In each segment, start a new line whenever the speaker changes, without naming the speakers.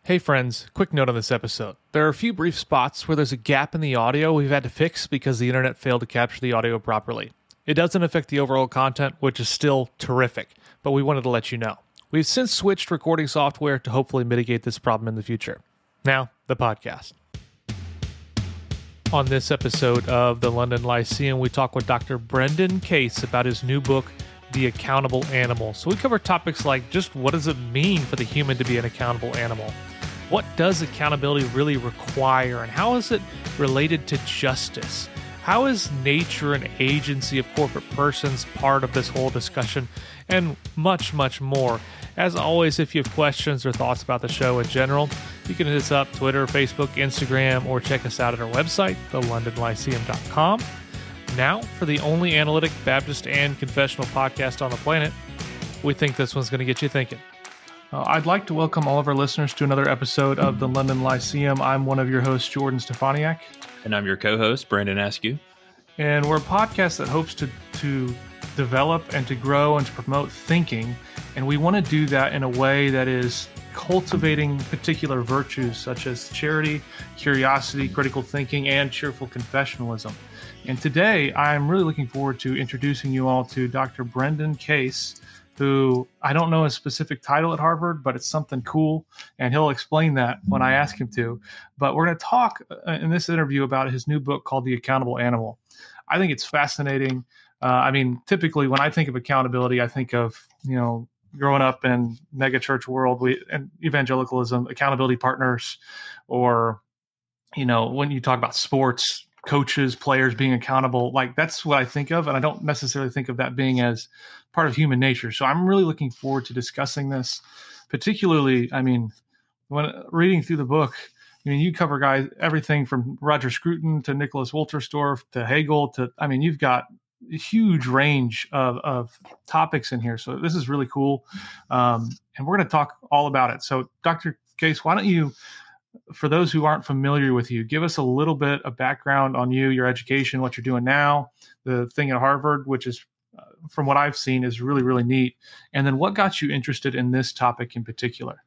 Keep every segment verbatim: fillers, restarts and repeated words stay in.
Hey friends, quick note on this episode. There are a few brief spots where there's a gap in the audio we've had to fix because the internet failed to capture the audio properly. It doesn't affect the overall content, which is still terrific, but we wanted to let you know. We've since switched recording software to hopefully mitigate this problem in the future. Now, the podcast. On this episode of the London Lyceum, we talk with Doctor Brendan Case about his new book, The Accountable Animal. So we cover topics like just what does it mean for the human to be an accountable animal? What does accountability really require, and how is it related to justice? How is nature and agency of corporate persons part of this whole discussion? And much, much more. As always, if you have questions or thoughts about the show in general, you can hit us up Twitter, Facebook, Instagram, or check us out at our website, the london lyceum dot com. Now, for the only analytic, Baptist, and confessional podcast on the planet, we think this one's going to get you thinking. Uh, I'd like to welcome all of our listeners to another episode of the London Lyceum. I'm one of your hosts, Jordan Stefaniak.
And I'm your co-host, Brandon Askew.
And we're a podcast that hopes to, to develop and to grow and to promote thinking. And we want to do that in a way that is cultivating particular virtues such as charity, curiosity, critical thinking, and cheerful confessionalism. And today, I'm really looking forward to introducing you all to Doctor Brendan Case, who I don't know his specific title at Harvard, but it's something cool, and he'll explain that when I ask him to. But we're going to talk in this interview about his new book called The Accountable Animal. I think it's fascinating. Uh, I mean, typically when I think of accountability, I think of, you know, growing up in megachurch world we, and evangelicalism, accountability partners, or, you know, when you talk about sports, coaches, players being accountable, like that's what I think of. And I don't necessarily think of that being as part of human nature. So I'm really looking forward to discussing this, particularly, I mean, when reading through the book, I mean, you cover guys, everything from Roger Scruton to Nicholas Wolterstorff to Hegel to, I mean, you've got a huge range of, of topics in here. So this is really cool. Um, and we're going to talk all about it. So Doctor Case, why don't you, for those who aren't familiar with you, give us a little bit of background on you, your education, what you're doing now, the thing at Harvard, which is, uh, from what I've seen, is really, really neat. And then what got you interested in this topic in particular?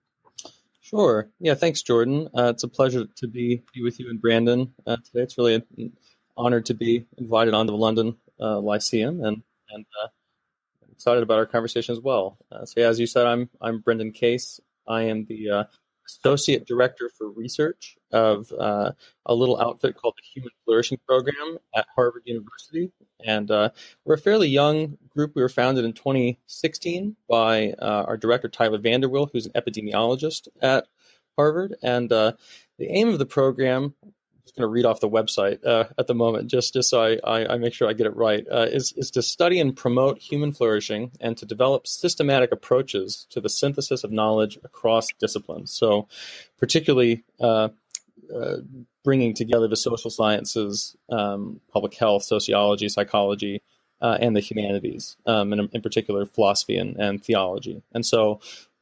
Sure. Yeah, thanks, Jordan. Uh, it's a pleasure to be, be with you and Brandon uh, today. It's really an honor to be invited onto the London uh, Lyceum, and, and uh, I'm excited about our conversation as well. Uh, so, yeah, as you said, I'm I'm Brendan Case. I am the uh, Associate Director for Research of uh, a little outfit called the Human Flourishing Program at Harvard University. And uh, we're a fairly young group. We were founded in twenty sixteen by uh, our director, Tyler Vanderwill, who's an epidemiologist at Harvard. And uh, the aim of the program, I'm just going to read off the website uh, at the moment, just, just so I, I, I make sure I get it right, uh, is, is to study and promote human flourishing and to develop systematic approaches to the synthesis of knowledge across disciplines. So particularly uh, uh, bringing together the social sciences, um, public health, sociology, psychology, uh, and the humanities, um, and in particular philosophy and, and theology. And so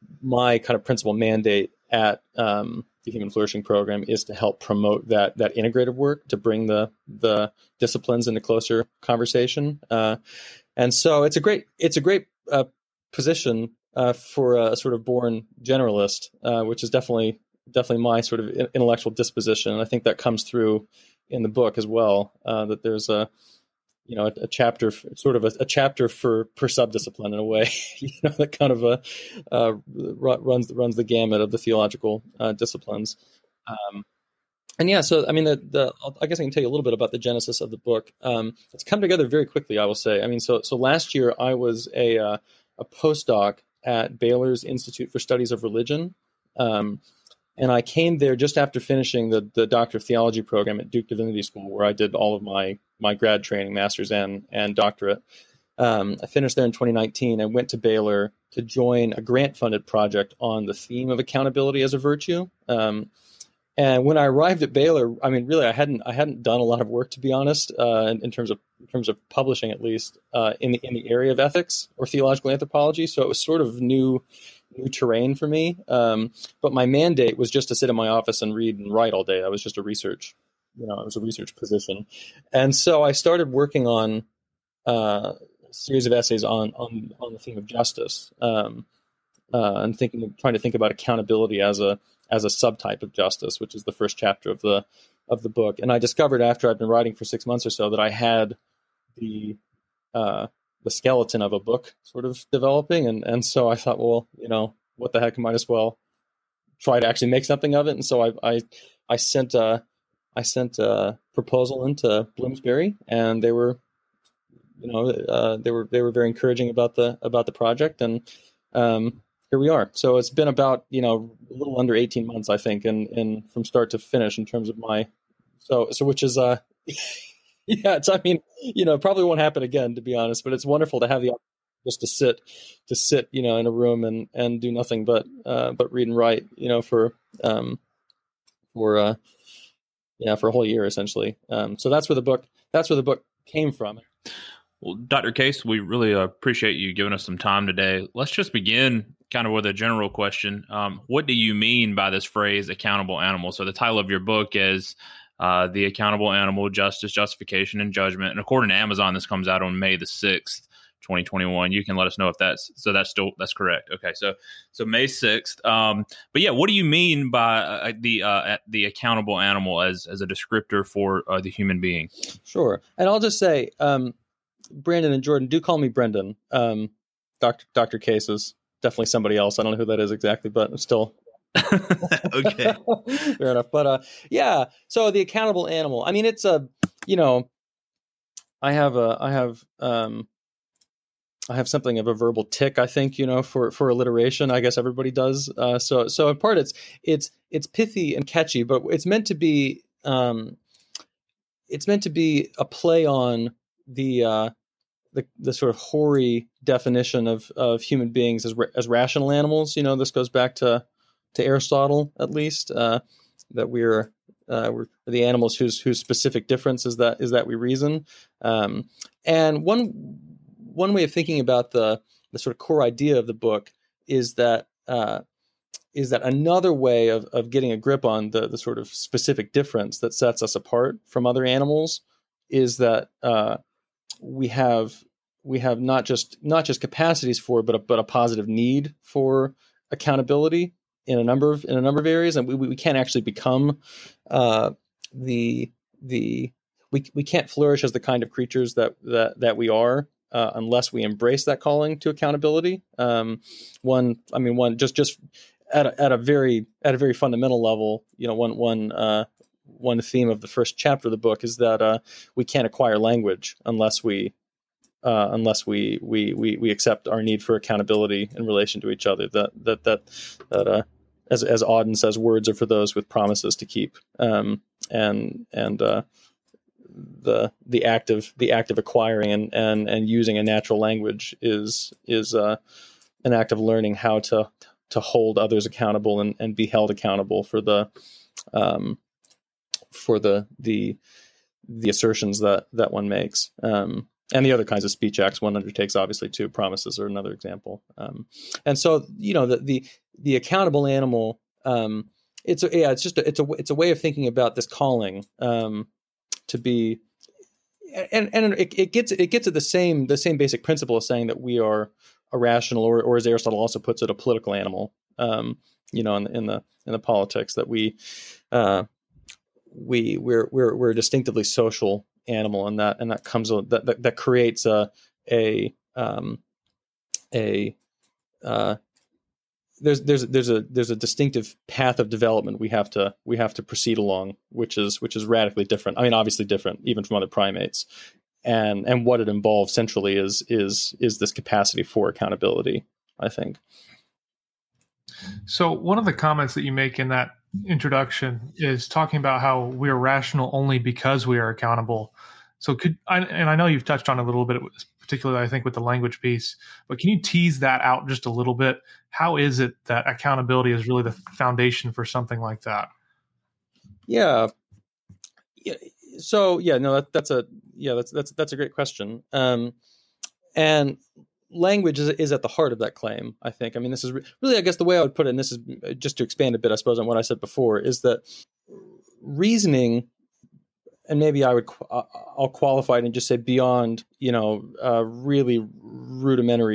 my kind of principal mandate at um, the Human Flourishing Program is to help promote that that integrative work, to bring the the disciplines into closer conversation. Uh, and so it's a great it's a great uh, position uh, for a sort of born generalist, uh, which is definitely definitely my sort of intellectual disposition. And I think that comes through in the book as well, uh, that there's a, you know, a, a chapter, sort of a, a chapter for per subdiscipline in a way, you know, that kind of a, uh, runs, runs the gamut of the theological uh, disciplines. Um, and yeah, so, I mean, the, the, I guess I can tell you a little bit about the genesis of the book. Um, it's come together very quickly, I will say. I mean, so, so last year I was a, uh, a postdoc at Baylor's Institute for Studies of Religion. Um, And I came there just after finishing the, the Doctor of Theology program at Duke Divinity School, where I did all of my, my grad training, master's and, and doctorate. Um, I finished there in twenty nineteen and went to Baylor to join a grant-funded project on the theme of accountability as a virtue. Um, and when I arrived at Baylor, I mean, really, I hadn't I hadn't done a lot of work, to be honest, uh, in, in terms of in terms of publishing, at least uh, in the in the area of ethics or theological anthropology. So it was sort of new. new terrain for me. Um, but my mandate was just to sit in my office and read and write all day. I was just a research, you know, it was a research position. And so I started working on uh, a series of essays on, on, on the theme of justice. Um, uh, and thinking, trying to think about accountability as a as a subtype of justice, which is the first chapter of the of the book. And I discovered after I'd been writing for six months or so that I had the uh, the skeleton of a book sort of developing, and and so I thought, well, you know, what the heck, I might as well try to actually make something of it. And so I I, I sent a I sent a proposal into Bloomsbury, and they were, you know, uh, they were they were very encouraging about the about the project, and um, here we are. So it's been about, you know, a little under eighteen months, I think, and and from start to finish in terms of my so so which is uh yeah, it's, I mean, you know, probably won't happen again, to be honest, but it's wonderful to have the opportunity just to sit to sit, you know, in a room and and do nothing but uh, but read and write, you know, for um for uh yeah for a whole year essentially. Um, so that's where the book that's where the book came from.
Well, Doctor Case, we really uh, appreciate you giving us some time today. Let's just begin kind of with a general question. Um, what do you mean by this phrase, accountable animal? So the title of your book is uh, The Accountable Animal, Justice, Justification, and Judgment. And according to Amazon, this comes out on May the sixth, twenty twenty-one. You can let us know if that's, so that's still, that's correct. Okay. So, so May sixth. Um, but yeah, what do you mean by uh, the, uh, the accountable animal as, as a descriptor for uh, the human being?
Sure. And I'll just say, um, Brandon and Jordan, do call me Brendan. Um, Doctor Doctor Case is definitely somebody else. I don't know who that is exactly, but still.
Okay.
Fair enough. But uh, yeah, so the accountable animal. I mean, it's a, you know, I have a, I have, um, I have something of a verbal tick, I think, you know, for, for alliteration. I guess everybody does. Uh, so, so in part, it's, it's, it's pithy and catchy, but it's meant to be, um, it's meant to be a play on the uh, the the sort of hoary definition of, of human beings as as rational animals. You know, this goes back to to Aristotle, at least, uh, that we're uh, we're the animals whose whose specific difference is that is that we reason. Um, and one one way of thinking about the the sort of core idea of the book is that uh, is that another way of of getting a grip on the the sort of specific difference that sets us apart from other animals is that uh, we have we have not just not just capacities for, but a, but a positive need for accountability in a number of in a number of areas, and we we can't actually become uh, the the we we can't flourish as the kind of creatures that that that we are uh, unless we embrace that calling to accountability. Um, one, I mean, one just just at a, at a very at a very fundamental level, you know, one one. Uh, One theme of the first chapter of the book is that uh, we can't acquire language unless we uh, unless we, we we we accept our need for accountability in relation to each other. That that that that uh, as as Auden says, words are for those with promises to keep. Um, and and uh, the the act of the act of acquiring and, and, and using a natural language is is uh, an act of learning how to to hold others accountable and, and be held accountable for the um, for the the the assertions that that one makes, um, and the other kinds of speech acts one undertakes, obviously, too. Promises are another example. Um, and so, you know, the the, the accountable animal. Um, it's a, yeah, it's just a, it's a it's a way of thinking about this calling um, to be, and and it, it gets it gets at the same the same basic principle of saying that we are a rational, or or as Aristotle also puts it, a political animal. Um, you know, in, in the in the politics that we. Uh, we we're we're we're a distinctively social animal, and that and that comes that that, that creates a a um, a uh, there's there's there's a there's a distinctive path of development we have to we have to proceed along, which is which is radically different. I mean, obviously different even from other primates, and and what it involves centrally is is is this capacity for accountability, I think.
So one of the comments that you make in that introduction is talking about how we are rational only because we are accountable. So could I, and I know you've touched on it a little bit, particularly I think with the language piece, but can you tease that out just a little bit? How is it that accountability is really the foundation for something like that?
Yeah. Yeah. So yeah, no, that, that's a yeah, that's that's that's a great question. Um, and language is, is at the heart of that claim, I think. I mean, this is re- really, I guess the way I would put it, and this is just to expand a bit, I suppose, on what I said before, is that reasoning, and maybe I would, I'll qualify it and just say beyond, you know, uh, really rudimentary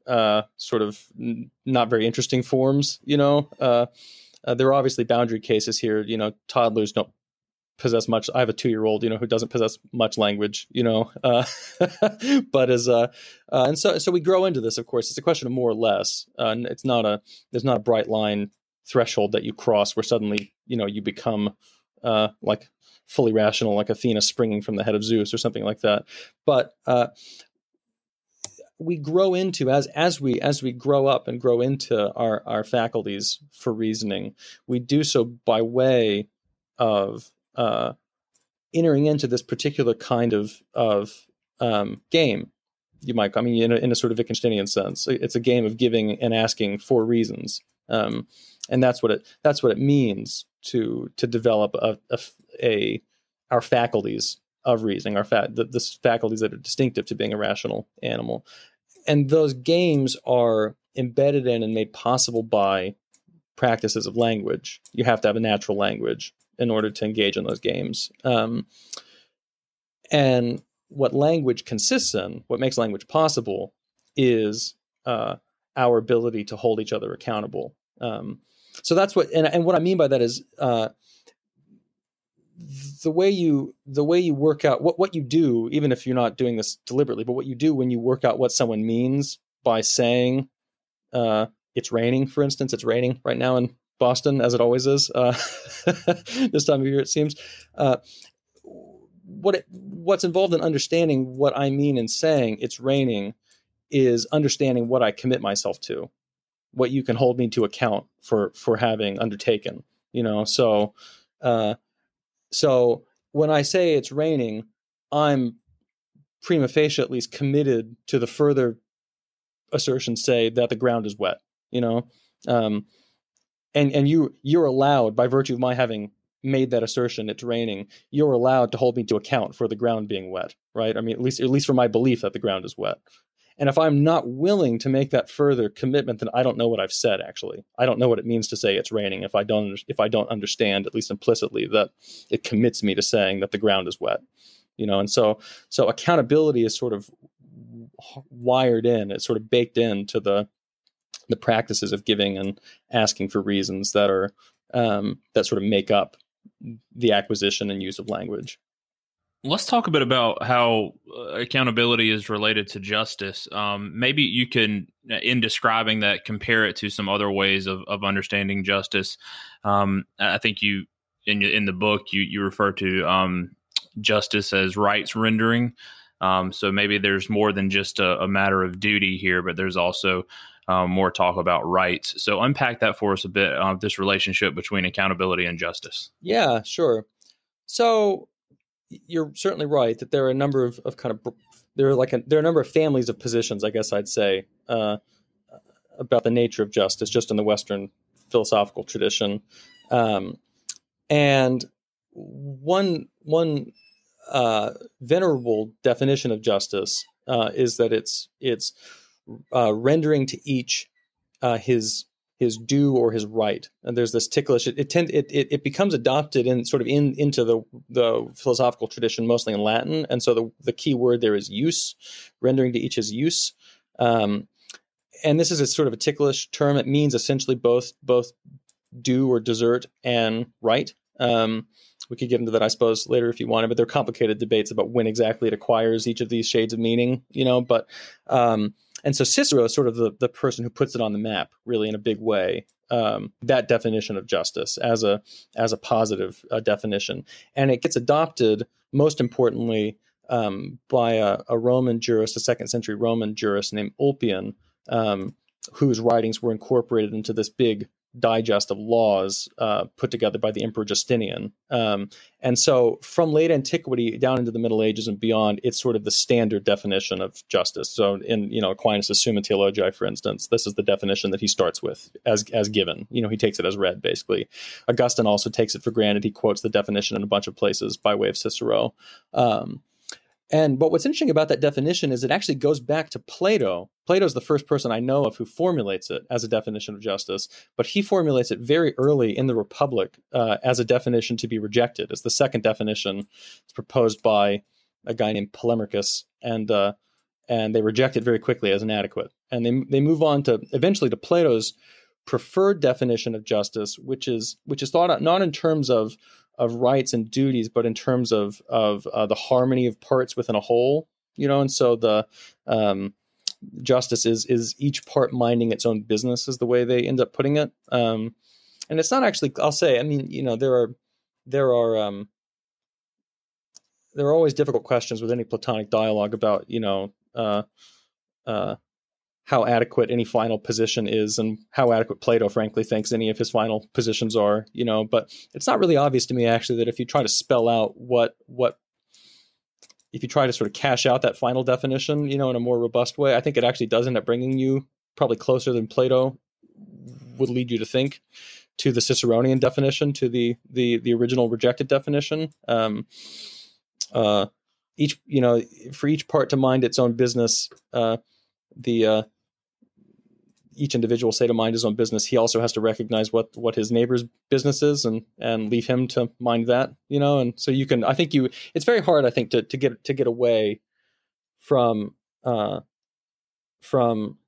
uh, sort of n- not very interesting forms. You know, uh, uh, there are obviously boundary cases here. You know, toddlers don't possess much. I have a two-year-old, you know, who doesn't possess much language, you know, uh, but as uh, uh, and so so we grow into this. Of course, it's a question of more or less. Uh, and it's not a there's not a bright line threshold that you cross where suddenly, you know, you become uh, like fully rational, like Athena springing from the head of Zeus or something like that. But uh, we grow into as as we as we grow up and grow into our our faculties for reasoning, we do so by way of uh, entering into this particular kind of of um, game. You might, I mean, in a, in a sort of Wittgensteinian sense, it's a game of giving and asking for reasons, um, and that's what it that's what it means to to develop a, a, a our faculties of reasoning, our fa- the, the faculties that are distinctive to being a rational animal. And those games are embedded in and made possible by practices of language. You have to have a natural language in order to engage in those games. Um, and what language consists in, what makes language possible, is uh, our ability to hold each other accountable. Um, so that's what, and, and what I mean by that is, uh, the way you the way you work out what, what you do, even if you're not doing this deliberately, but what you do when you work out what someone means by saying uh, it's raining, for instance, it's raining right now in Boston, as it always is uh, this time of year, it seems. Uh, what it, what's involved in understanding what I mean in saying it's raining is understanding what I commit myself to, what you can hold me to account for for having undertaken. You know, so. Uh, So when I say it's raining, I'm prima facie at least committed to the further assertion, say that the ground is wet, you know, um, and and you you're allowed, by virtue of my having made that assertion, it's raining, you're allowed to hold me to account for the ground being wet, right? I mean, at least at least for my belief that the ground is wet. And if I'm not willing to make that further commitment, then I don't know what I've said. Actually, I don't know what it means to say it's raining if I don't if I don't understand, at least implicitly, that it commits me to saying that the ground is wet. You know, and so so accountability is sort of wired in. It's sort of baked into the the practices of giving and asking for reasons that are um, that sort of make up the acquisition and use of language.
Let's talk a bit about how accountability is related to justice. Um, maybe you can, in describing that, compare it to some other ways of, of understanding justice. Um, I think you, in in the book, you you refer to um, justice as rights rendering. Um, so maybe there's more than just a, a matter of duty here, but there's also um, more talk about rights. So unpack that for us a bit, uh, this relationship between accountability and justice.
Yeah, sure. So you're certainly right that there are a number of, of kind of there are like a, there are a number of families of positions, I guess I'd say, uh, about the nature of justice, just in the Western philosophical tradition. Um, and one one uh, venerable definition of justice uh, is that it's it's uh, rendering to each uh, his his due or his right. And there's this ticklish, it it, tend, it, it it becomes adopted in sort of in into the the philosophical tradition, mostly in Latin. And so the, the key word there is use, rendering to each his use. Um, and this is a sort of a ticklish term. It means essentially both both due or desert and right. Um, we could get into that, I suppose, later if you wanted, but there are complicated debates about when exactly it acquires each of these shades of meaning, you know, but um, and so Cicero is sort of the, the person who puts it on the map, really, in a big way, um, that definition of justice as a as a positive uh, definition. And it gets adopted, most importantly, um, by a, a Roman jurist, a second century Roman jurist named Ulpian, um, whose writings were incorporated into this big digest of laws uh, put together by the Emperor Justinian. Um, and so from late antiquity down into the Middle Ages and beyond, it's sort of the standard definition of justice. So in, you know, Aquinas' Summa Theologiae, for instance, this is the definition that he starts with as, as given. You know, he takes it as read, basically. Augustine also takes it for granted. He quotes the definition in a bunch of places by way of Cicero. Um, And but what's interesting about that definition is it actually goes back to Plato. Plato's the first person I know of who formulates it as a definition of justice, but he formulates it very early in the Republic uh, as a definition to be rejected, as the second definition. It's proposed by a guy named Polemarchus, and uh, and they reject it very quickly as inadequate. And they they move on to eventually to Plato's preferred definition of justice, which is which is thought out not in terms of of rights and duties, but in terms of of uh, the harmony of parts within a whole. You know, and so the um, justice is is each part minding its own business, is the way they end up putting it. Um, and it's not actually. I'll say. I mean, you know, there are there are. Um, There are always difficult questions with any Platonic dialogue about, you know, uh, uh, how adequate any final position is and how adequate Plato, frankly, thinks any of his final positions are, you know. But it's not really obvious to me, actually, that if you try to spell out what, what, if you try to sort of cash out that final definition, you know, in a more robust way, I think it actually does end up bringing you probably closer than Plato would lead you to think to the Ciceronian definition, to the the the original rejected definition. Um, Uh, each, you know, for each part to mind its own business, uh, the uh, each individual say to mind his own business. He also has to recognize what what his neighbor's business is, and and leave him to mind that, you know. And so you can, I think you, it's very hard, I think, to to get to get away from uh, from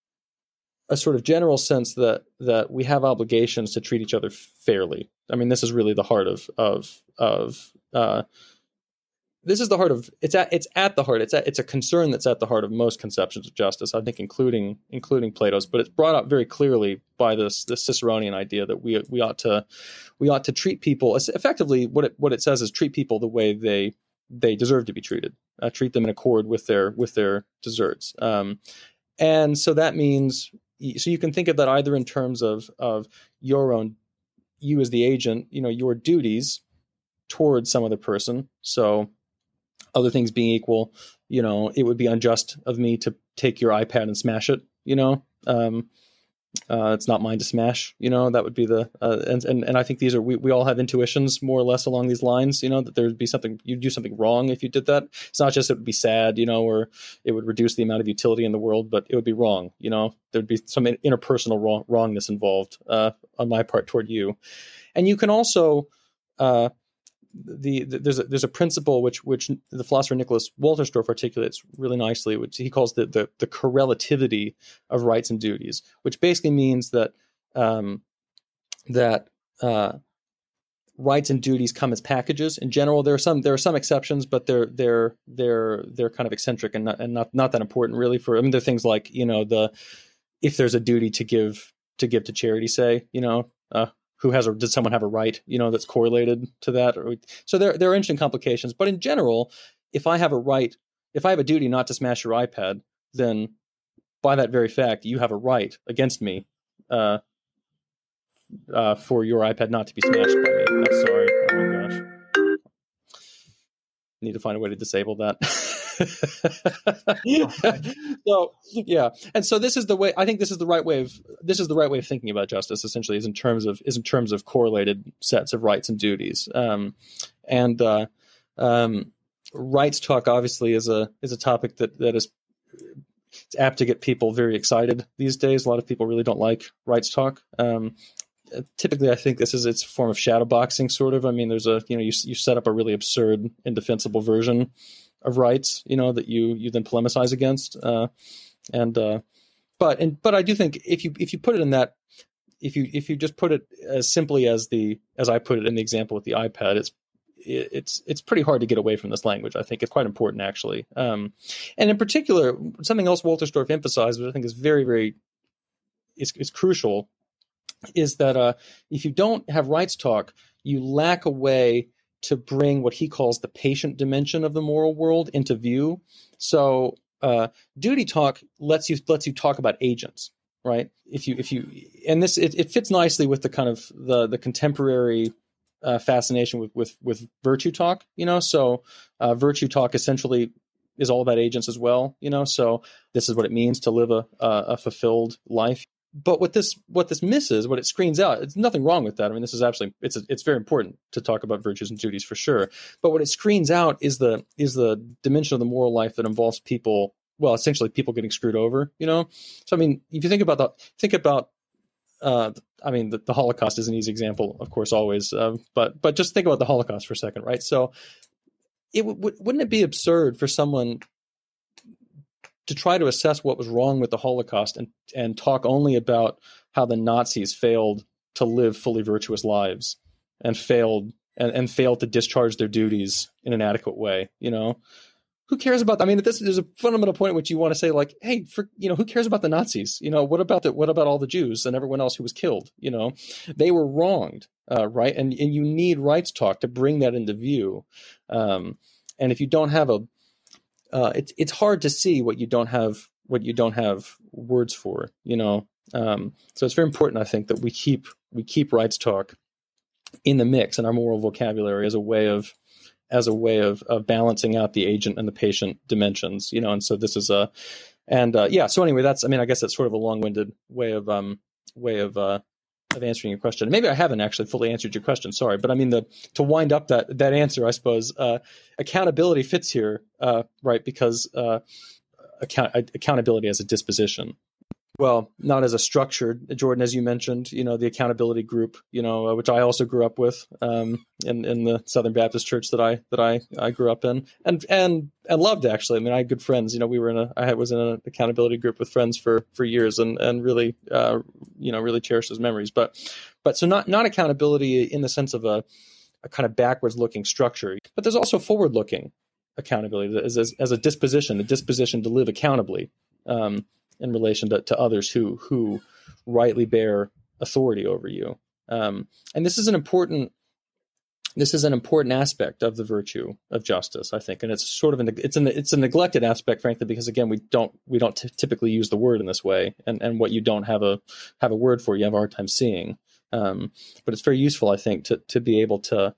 a sort of general sense that that we have obligations to treat each other fairly. I mean, this is really the heart of of of. Uh, This is the heart of it's at it's at the heart it's at, it's a concern that's at the heart of most conceptions of justice, I think, including including Plato's. But it's brought up very clearly by this this Ciceronian idea that we we ought to we ought to treat people effectively. What it what it says is treat people the way they they deserve to be treated. Uh, treat them in accord with their with their deserts. Um, and so that means so you can think of that either in terms of of your own, you as the agent, you know, your duties towards some other person. So other things being equal, you know, it would be unjust of me to take your iPad and smash it, you know. Um, uh, it's not mine to smash, you know. That would be the uh, and, and and I think these are we, we all have intuitions more or less along these lines, you know, that there would be something, you'd do something wrong if you did that. It's not just it would be sad, you know, or it would reduce the amount of utility in the world, but it would be wrong, you know. There'd be some interpersonal wrong, wrongness involved uh, on my part toward you. And you can also uh, The, the there's a there's a principle which which the philosopher Nicholas Wolterstorff articulates really nicely, which he calls the the, the correlativity of rights and duties, which basically means that um, that uh, rights and duties come as packages. In general, there are some there are some exceptions, but they're they're they're they're kind of eccentric and not and not not that important really. For I mean, there are things like, you know, the if there's a duty to give to give to charity, say, you know. Uh, Who has a, did someone have a right, you know, that's correlated to that? So there, there are interesting complications. But in general, if I have a right, if I have a duty not to smash your iPad, then by that very fact, you have a right against me uh, uh, for your iPad not to be smashed by me. I'm sorry. Oh my gosh. Need to find a way to disable that. So yeah, and so this is the way. I think this is the right way of this is the right way of thinking about justice. Essentially, is in terms of is in terms of correlated sets of rights and duties. Um, and uh, um, rights talk obviously is a is a topic that that is it's apt to get people very excited these days. A lot of people really don't like rights talk. Um, typically, I think this is its form of shadow boxing, sort of. I mean, there's a you know you you set up a really absurd, indefensible version of rights, you know, that you you then polemicize against, uh, and uh, but and but I do think if you if you put it in that if you if you just put it as simply as the as I put it in the example with the iPad, it's it's it's pretty hard to get away from this language. I think it's quite important actually, um, and in particular, something else Wolterstorff emphasized, which I think is very very is is crucial, is that uh, if you don't have rights talk, you lack a way to bring what he calls the patient dimension of the moral world into view. So uh, duty talk lets you lets you talk about agents, right? If you if you and this it, it fits nicely with the kind of the the contemporary uh, fascination with with with virtue talk, you know. So uh, virtue talk essentially is all about agents as well, you know. So this is what it means to live a a, a fulfilled life. But what this what this misses, what it screens out, it's nothing wrong with that. I mean, this is absolutely it's a, it's very important to talk about virtues and duties for sure. But what it screens out is the is the dimension of the moral life that involves people. Well, essentially, people getting screwed over. You know, so I mean, if you think about the think about, uh, I mean, the, the Holocaust is an easy example, of course, always. Uh, but but just think about the Holocaust for a second, right? So, it w- wouldn't it be absurd for someone to try to assess what was wrong with the Holocaust and and talk only about how the Nazis failed to live fully virtuous lives and failed and, and failed to discharge their duties in an adequate way, you know. Who cares about? I mean, this, there's a fundamental point at which you want to say, like, hey, for, you know, who cares about the Nazis? You know, what about the, what about all the Jews and everyone else who was killed? You know, they were wronged, uh, right? And and you need rights talk to bring that into view. Um, and if you don't have a, uh, it's it's hard to see what you don't have what you don't have words for. You know, um, so it's very important, I think, that we keep we keep rights talk in the mix in our moral vocabulary as a way of as a way of, of balancing out the agent and the patient dimensions, you know, and so this is a, and uh, yeah, so anyway, that's, I mean, I guess that's sort of a long-winded way of, um, way of, uh, of answering your question. Maybe I haven't actually fully answered your question, sorry, but I mean, the, to wind up that, that answer, I suppose, uh, accountability fits here, uh, right, because uh, account- accountability as a disposition. Well, not as a structure, Jordan, as you mentioned, you know, the accountability group, you know, uh, which I also grew up with um, in in the Southern Baptist Church that I that I, I grew up in, and and and loved, actually. I mean, I had good friends. You know, we were in a I was in an accountability group with friends for for years, and and really, uh, you know, really cherish those memories. But but so not not accountability in the sense of a, a kind of backwards looking structure, but there's also forward looking accountability as, as as a disposition, a disposition to live accountably. Um, in relation to, to others who who rightly bear authority over you. Um, and this is an important this is an important aspect of the virtue of justice, I think. And it's sort of an it's an it's a neglected aspect, frankly, because again, we don't we don't t- typically use the word in this way. And and what you don't have a have a word for, you have a hard time seeing. Um, but it's very useful, I think, to to be able to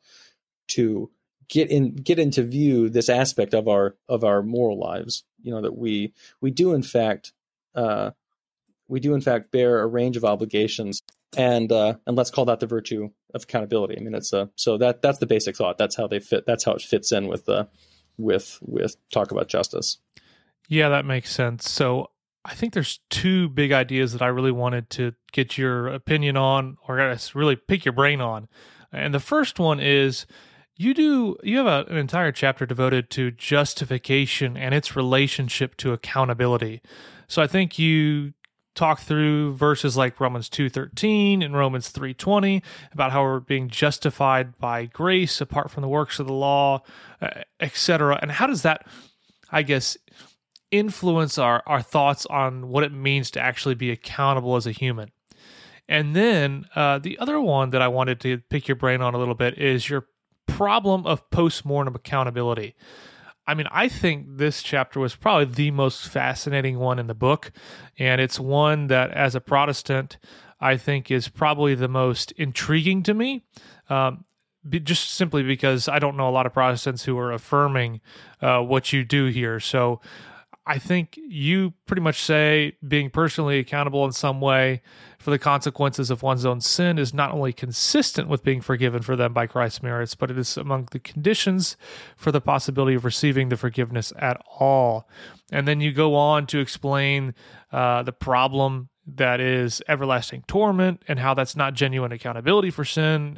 to get in get into view this aspect of our of our moral lives. You know, that we we do in fact Uh, we do, in fact, bear a range of obligations, and uh, and let's call that the virtue of accountability. I mean, it's a so that that's the basic thought. That's how they fit. That's how it fits in with uh, with with talk about justice.
Yeah, that makes sense. So I think there's two big ideas that I really wanted to get your opinion on, or I guess really pick your brain on. And the first one is you do you have a, an entire chapter devoted to justification and its relationship to accountability. So I think you talk through verses like Romans two thirteen and Romans three twenty about how we're being justified by grace apart from the works of the law, uh, et cetera. And how does that, I guess, influence our, our thoughts on what it means to actually be accountable as a human? And then uh, the other one that I wanted to pick your brain on a little bit is your problem of post-mortem accountability. I mean, I think this chapter was probably the most fascinating one in the book, and it's one that, as a Protestant, I think is probably the most intriguing to me, um, be, just simply because I don't know a lot of Protestants who are affirming uh, what you do here. So I think you pretty much say being personally accountable in some way for the consequences of one's own sin is not only consistent with being forgiven for them by Christ's merits, but it is among the conditions for the possibility of receiving the forgiveness at all. And then you go on to explain uh, the problem that is everlasting torment and how that's not genuine accountability for sin,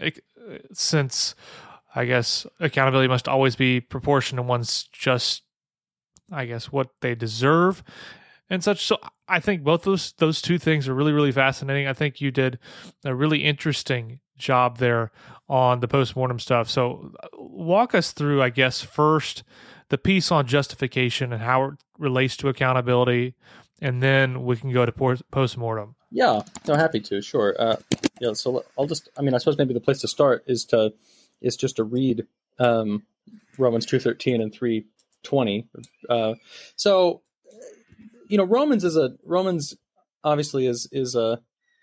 since I guess accountability must always be proportional to one's just I guess, what they deserve and such. So I think both those those two things are really, really fascinating. I think you did a really interesting job there on the postmortem stuff. So walk us through, I guess, first the piece on justification and how it relates to accountability, and then we can go to postmortem.
Yeah, no, happy to, sure. Uh, yeah, so I'll just, I mean, I suppose maybe the place to start is to is just to read um, Romans two thirteen and three twenty. Uh, so, you know, Romans is a Romans obviously is is a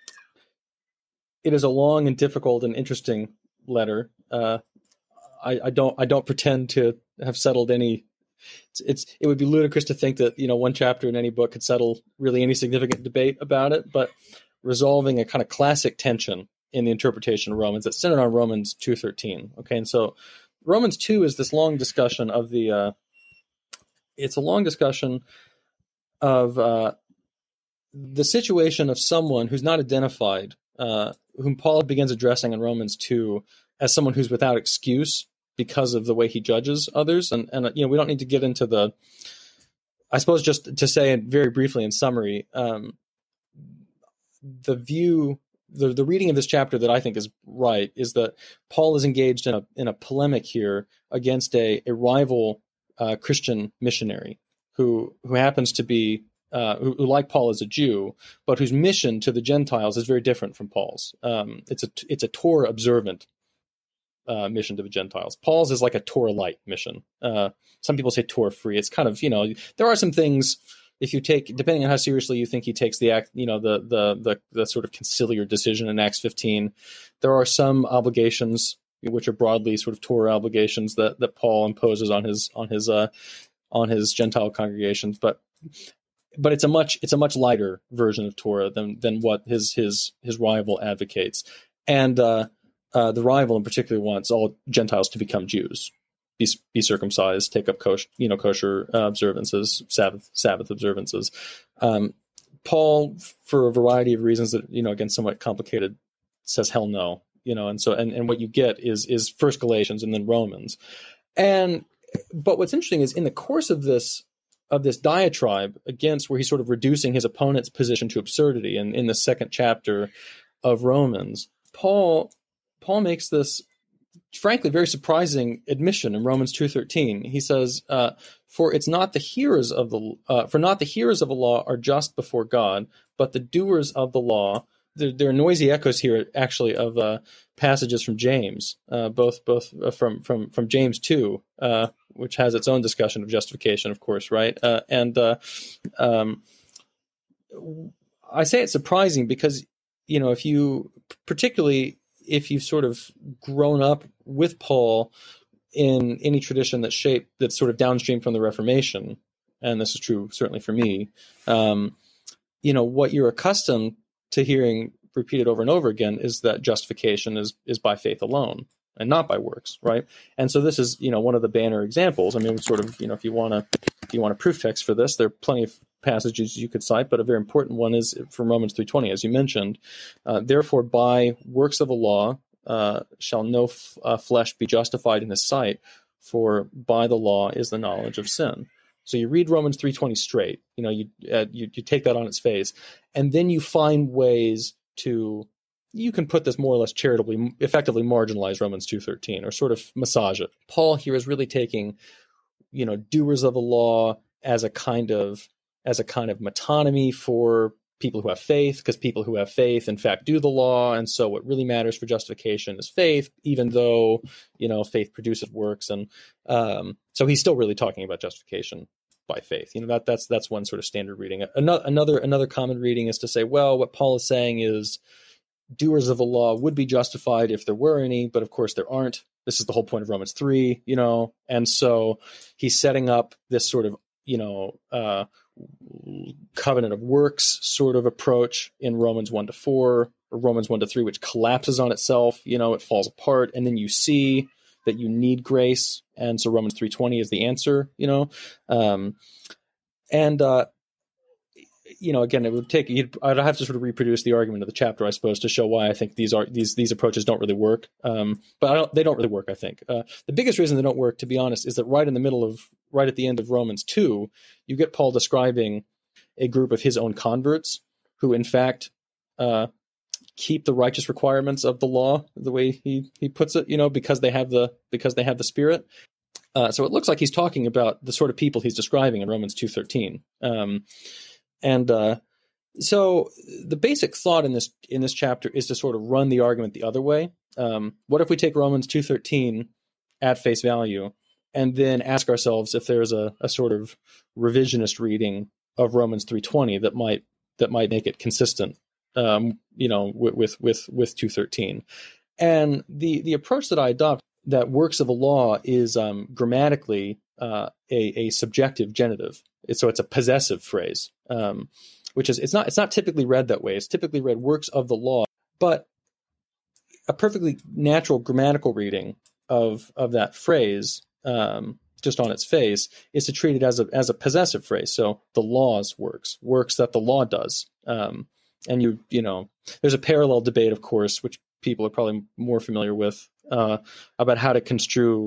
it is a long and difficult and interesting letter. Uh, I, I don't I don't pretend to have settled any. It's, it's it would be ludicrous to think that, you know, one chapter in any book could settle really any significant debate about it. But resolving a kind of classic tension in the interpretation of Romans that's centered on Romans two thirteen. Okay, and so Romans two is this long discussion of the. Uh, It's a long discussion of uh, the situation of someone who's not identified, uh, whom Paul begins addressing in Romans two as someone who's without excuse because of the way he judges others. And, and you know, we don't need to get into the I suppose just to say it very briefly in summary, um, the view, the, the reading of this chapter that I think is right is that Paul is engaged in a in a polemic here against a, a rival uh, Christian missionary who who happens to be uh, who, who, like Paul, is a Jew, but whose mission to the Gentiles is very different from Paul's. Um, it's a it's a Torah observant uh, mission to the Gentiles. Paul's is like a Torah light mission. Uh, some people say Torah free. It's kind of, you know, there are some things. If you take, depending on how seriously you think he takes the act, you know, the the the the sort of conciliar decision in Acts fifteen, there are some obligations which are broadly sort of Torah obligations that that Paul imposes on his on his uh, on his Gentile congregations, but but it's a much it's a much lighter version of Torah than than what his his his rival advocates, and uh, uh, the rival in particular wants all Gentiles to become Jews. Be, be circumcised, take up kosher, you know, kosher uh, observances, Sabbath Sabbath observances. Um, Paul, for a variety of reasons that, you know, again, somewhat complicated, says hell no, you know, and so and, and what you get is is first Galatians and then Romans, and but what's interesting is in the course of this of this diatribe against where he's sort of reducing his opponent's position to absurdity, and in the second chapter of Romans, Paul Paul makes this, frankly, very surprising admission in Romans two thirteen. He says, uh, "For it's not the hearers of the uh, for not the hearers of the law are just before God, but the doers of the law." There, there are noisy echoes here, actually, of uh, passages from James, uh, both both uh, from from from James two, uh, which has its own discussion of justification, of course, right? Uh, and uh, um, I say it's surprising because, you know, if you particularly if you've sort of grown up with Paul in any tradition that's shaped, that's sort of downstream from the Reformation, and this is true certainly for me, um, you know, what you're accustomed to hearing repeated over and over again is that justification is is by faith alone and not by works, right? And so this is, you know, one of the banner examples. I mean, sort of, you know, if you want to if you want a proof text for this, there are plenty of passages you could cite, but a very important one is from Romans three twenty, as you mentioned. Uh, Therefore, by works of the law uh, shall no f- uh, flesh be justified in his sight, for by the law is the knowledge of sin. So you read Romans three twenty straight, you know, you, uh, you you take that on its face, and then you find ways to, you can put this more or less charitably, effectively marginalize Romans two thirteen, or sort of massage it. Paul here is really taking, you know, doers of the law as a kind of as a kind of metonymy for people who have faith, because people who have faith, in fact, do the law. And so what really matters for justification is faith, even though, you know, faith produces works. And um, so he's still really talking about justification by faith. You know, that that's that's one sort of standard reading. Another another another common reading is to say, well, what Paul is saying is doers of the law would be justified if there were any, but of course there aren't. This is the whole point of Romans three, you know, and so he's setting up this sort of, you know, uh, covenant of works sort of approach in Romans one to four or Romans one to three, which collapses on itself, you know, it falls apart. And then you see that you need grace. And so Romans three twenty is the answer, you know, um, and, uh, you know, again, it would take, you'd, I'd have to sort of reproduce the argument of the chapter, I suppose, to show why I think these are, these, these approaches don't really work. Um, but I don't, they don't really work, I think. Uh, the biggest reason they don't work, to be honest, is that right in the middle of, right at the end of Romans two, you get Paul describing a group of his own converts who, in fact, uh, keep the righteous requirements of the law, the way he, he puts it, you know, because they have the, because they have the Spirit. Uh, so it looks like he's talking about the sort of people he's describing in Romans two thirteen. Um, And uh, so the basic thought in this in this chapter is to sort of run the argument the other way. Um, what if we take Romans two thirteen at face value and then ask ourselves if there's a, a sort of revisionist reading of Romans three twenty that might that might make it consistent, um, you know, with with with, with two thirteen. And the the approach that I adopt, that works of a law, is um, grammatically uh, a, a subjective genitive. So it's a possessive phrase, um, which is, it's not, it's not typically read that way. It's typically read works of the law, but a perfectly natural grammatical reading of, of that phrase, um, just on its face, is to treat it as a, as a possessive phrase. So the law's works, works that the law does. Um, and you, you know, there's a parallel debate, of course, which people are probably more familiar with, uh, about how to construe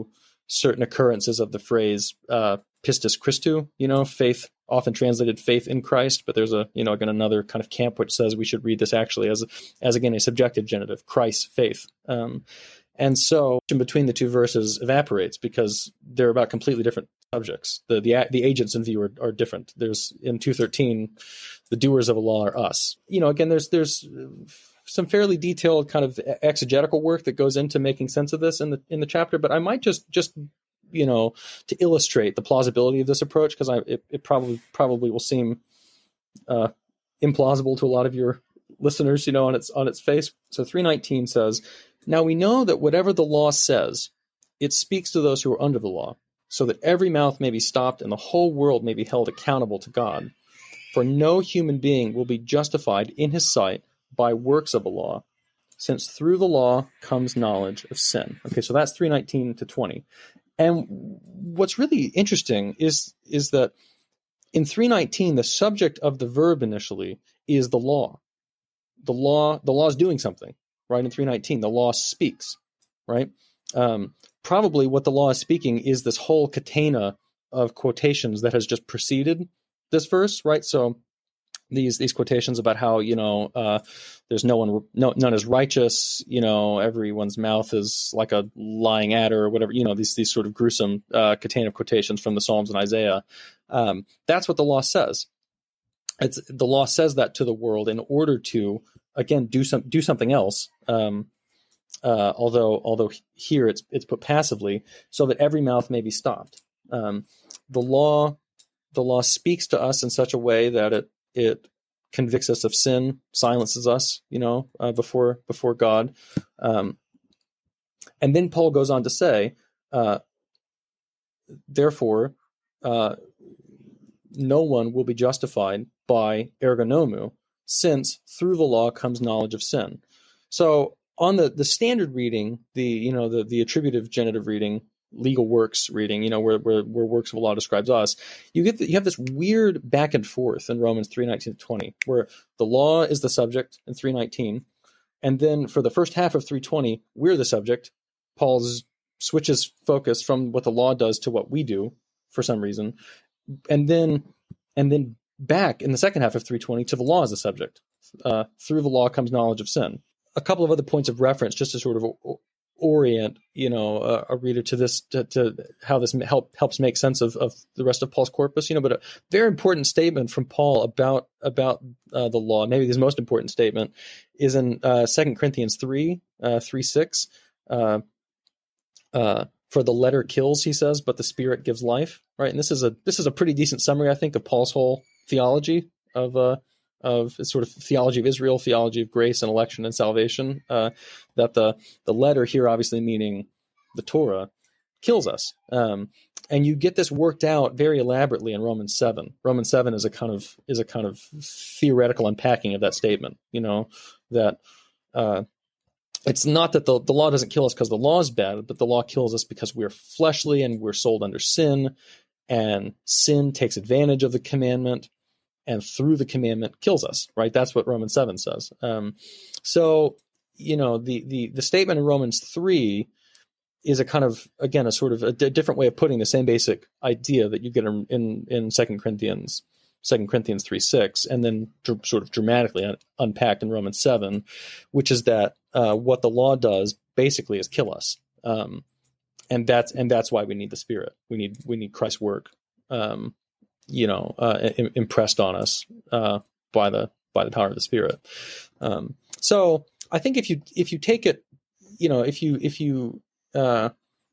certain occurrences of the phrase uh, pistis Christou, you know, faith, often translated faith in Christ, but there's a, you know, again, another kind of camp which says we should read this actually as, as again, a subjective genitive, Christ, faith. Um, and so in between the two verses evaporates because they're about completely different subjects. The the the agents in view are, are different. There's in two thirteen, the doers of a law are us. You know, again, there's there's some fairly detailed kind of exegetical work that goes into making sense of this in the in the chapter. But I might just just you know to illustrate the plausibility of this approach, because I it, it probably probably will seem uh, implausible to a lot of your listeners, you know, on its on its face. So three nineteen says, "Now we know that whatever the law says, it speaks to those who are under the law, so that every mouth may be stopped and the whole world may be held accountable to God. For no human being will be justified in his sight by works of a law, since through the law comes knowledge of sin." Okay, so that's three nineteen to twenty. And what's really interesting is, is that in three nineteen, the subject of the verb initially is the law. The law, the law is doing something, right? In three nineteen, the law speaks, right? Um, probably what the law is speaking is this whole catena of quotations that has just preceded this verse, right? So these these quotations about how, you know, uh, there's no one, no none is righteous, you know, everyone's mouth is like a lying adder or whatever, you know, these these sort of gruesome uh, catena of quotations from the Psalms and Isaiah. Um, that's what the law says. It's the law says that to the world in order to, again, do some do something else. Um, uh, although although here it's it's put passively, so that every mouth may be stopped. Um, the law the law speaks to us in such a way that it it convicts us of sin, silences us, you know, uh, before before God. Um, and then Paul goes on to say, uh, therefore, uh, no one will be justified by ergonomou, since through the law comes knowledge of sin. So on the, the standard reading, the you know the the attributive genitive reading, legal works reading, you know, where, where where works of a law describes us, you get the, you have this weird back and forth in Romans three nineteen to twenty, where the law is the subject in three nineteen, and then for the first half of three twenty, we're the subject. Paul switches focus from what the law does to what we do for some reason, and then and then back in the second half of three twenty to the law as the subject. Uh, through the law comes knowledge of sin. A couple of other points of reference, just to sort of orient, you know, a, a reader to this, to, to how this help helps make sense of, of the rest of Paul's corpus, you know. But a very important statement from Paul about about uh, the law, maybe his most important statement, is in uh, Second Corinthians three, uh, three six. Uh, uh, for the letter kills, he says, but the Spirit gives life. Right, and this is a this is a pretty decent summary, I think, of Paul's whole theology of uh, of sort of theology of Israel, theology of grace and election and salvation. Uh, that the the letter here, obviously meaning the Torah, kills us, um, and you get this worked out very elaborately in Romans seven. Romans seven is a kind of is a kind of theoretical unpacking of that statement. You know that. Uh, It's not that the, the law doesn't kill us because the law is bad, but the law kills us because we're fleshly and we're sold under sin, and sin takes advantage of the commandment, and through the commandment kills us, right? That's what Romans seven says. Um, so, you know, the, the, the statement in Romans three is a kind of, again, a sort of a d- different way of putting the same basic idea that you get in, in, in Second Corinthians Second Corinthians three six, and then dr- sort of dramatically un- unpacked in Romans seven, which is that uh, what the law does basically is kill us, um, and that's and that's why we need the Spirit. We need we need Christ's work, um, you know, uh, im- impressed on us uh, by the by the power of the Spirit. Um, so I think if you if you take it, you know, if you if you uh,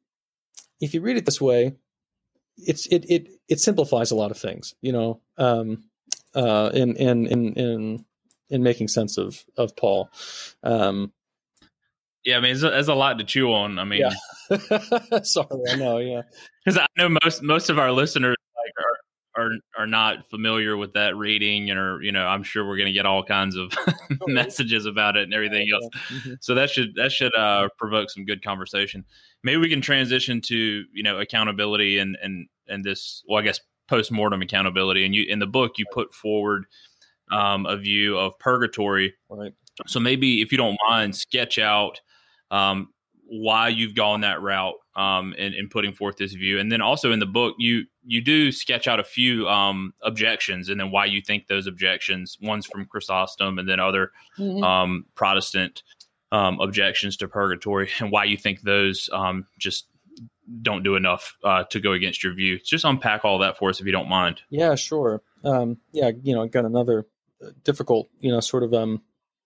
if you read it this way, it's it it it simplifies a lot of things, you know, um, uh, in in in in in making sense of of Paul. Um,
yeah, I mean, there's a, there's a lot to chew on. I mean,
yeah. Sorry, I know, yeah,
because I know most most of our listeners like are are are not familiar with that reading, and are you know, I'm sure we're going to get all kinds of messages about it and everything else. Mm-hmm. So that should that should uh, provoke some good conversation. Maybe we can transition to, you know, accountability and, and, and this, well, I guess, post-mortem accountability. And you, in the book, you put forward um, a view of purgatory.
Right.
So maybe if you don't mind, sketch out um, why you've gone that route um, in, in putting forth this view. And then also in the book, you you do sketch out a few um, objections, and then why you think those objections. One's from Chrysostom, and then other mm-hmm. um, Protestant um, objections to purgatory, and why you think those um, just don't do enough uh, to go against your view. Just unpack all that for us if you don't mind.
Yeah, sure. Um, yeah, you know, got another difficult, you know, sort of, um,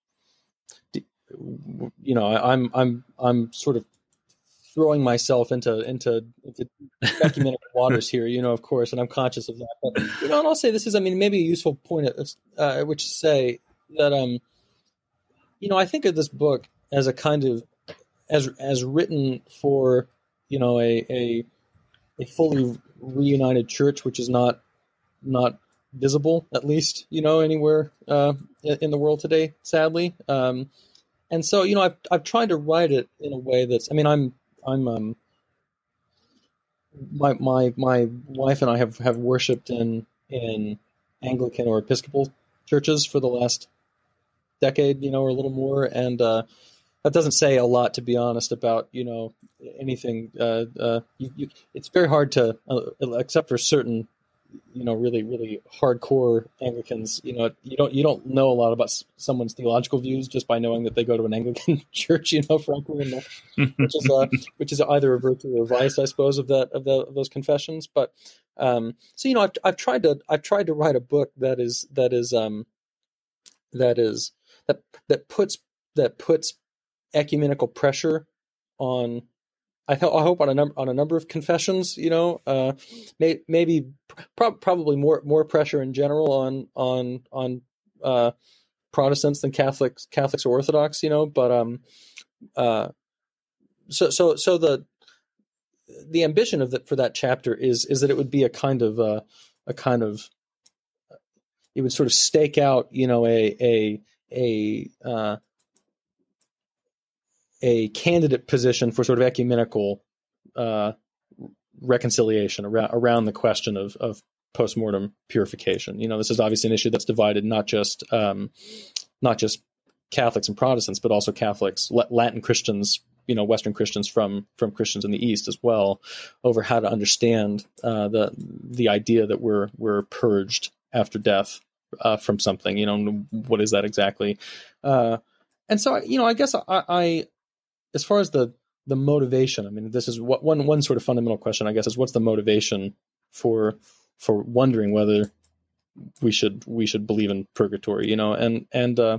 you know, I, I'm I'm I'm sort of throwing myself into into, into ecumenical waters here, you know, of course, and I'm conscious of that. But you know, and I'll say this is, I mean, maybe a useful point uh, which to say that, um, you know, I think of this book as a kind of as as written for, you know, a a, a fully reunited church, which is not not visible, at least, you know, anywhere uh, in the world today, sadly. Um, and so, you know, I've I've tried to write it in a way that's, I mean, I'm I'm um my my my wife and I have, have worshipped in in Anglican or Episcopal churches for the last decade, you know, or a little more, and uh, that doesn't say a lot, to be honest, about, you know, anything. Uh, uh, you, you, it's very hard to, uh, except for certain, you know, really, really hardcore Anglicans, you know, you don't you don't know a lot about s- someone's theological views just by knowing that they go to an Anglican church, you know, frankly, and that, which is uh, which is either a virtue or a vice, I suppose, of that of, the, of those confessions. But um, so, you know, I've I've tried to I've tried to write a book that is that is um, that is that that puts that puts ecumenical pressure on, I, th- I hope on a number on a number of confessions, you know, uh, may- maybe pro- probably more more pressure in general on on on uh, Protestants than Catholics Catholics or Orthodox, you know. But um, uh, so so so the the ambition of that for that chapter is is that it would be a kind of uh, a kind of it would sort of stake out, you know, a a a uh, a candidate position for sort of ecumenical uh, reconciliation around, around the question of, of postmortem purification. You know, this is obviously an issue that's divided not just um, not just Catholics and Protestants, but also Catholics, Latin Christians, you know, Western Christians from from Christians in the East as well, over how to understand uh, the the idea that we're we're purged after death uh, from something. You know, what is that exactly? Uh, and so, you know, I guess I. I As far as the, the motivation, I mean, this is what one one sort of fundamental question, I guess, is what's the motivation for for wondering whether we should we should believe in purgatory, you know? And and uh,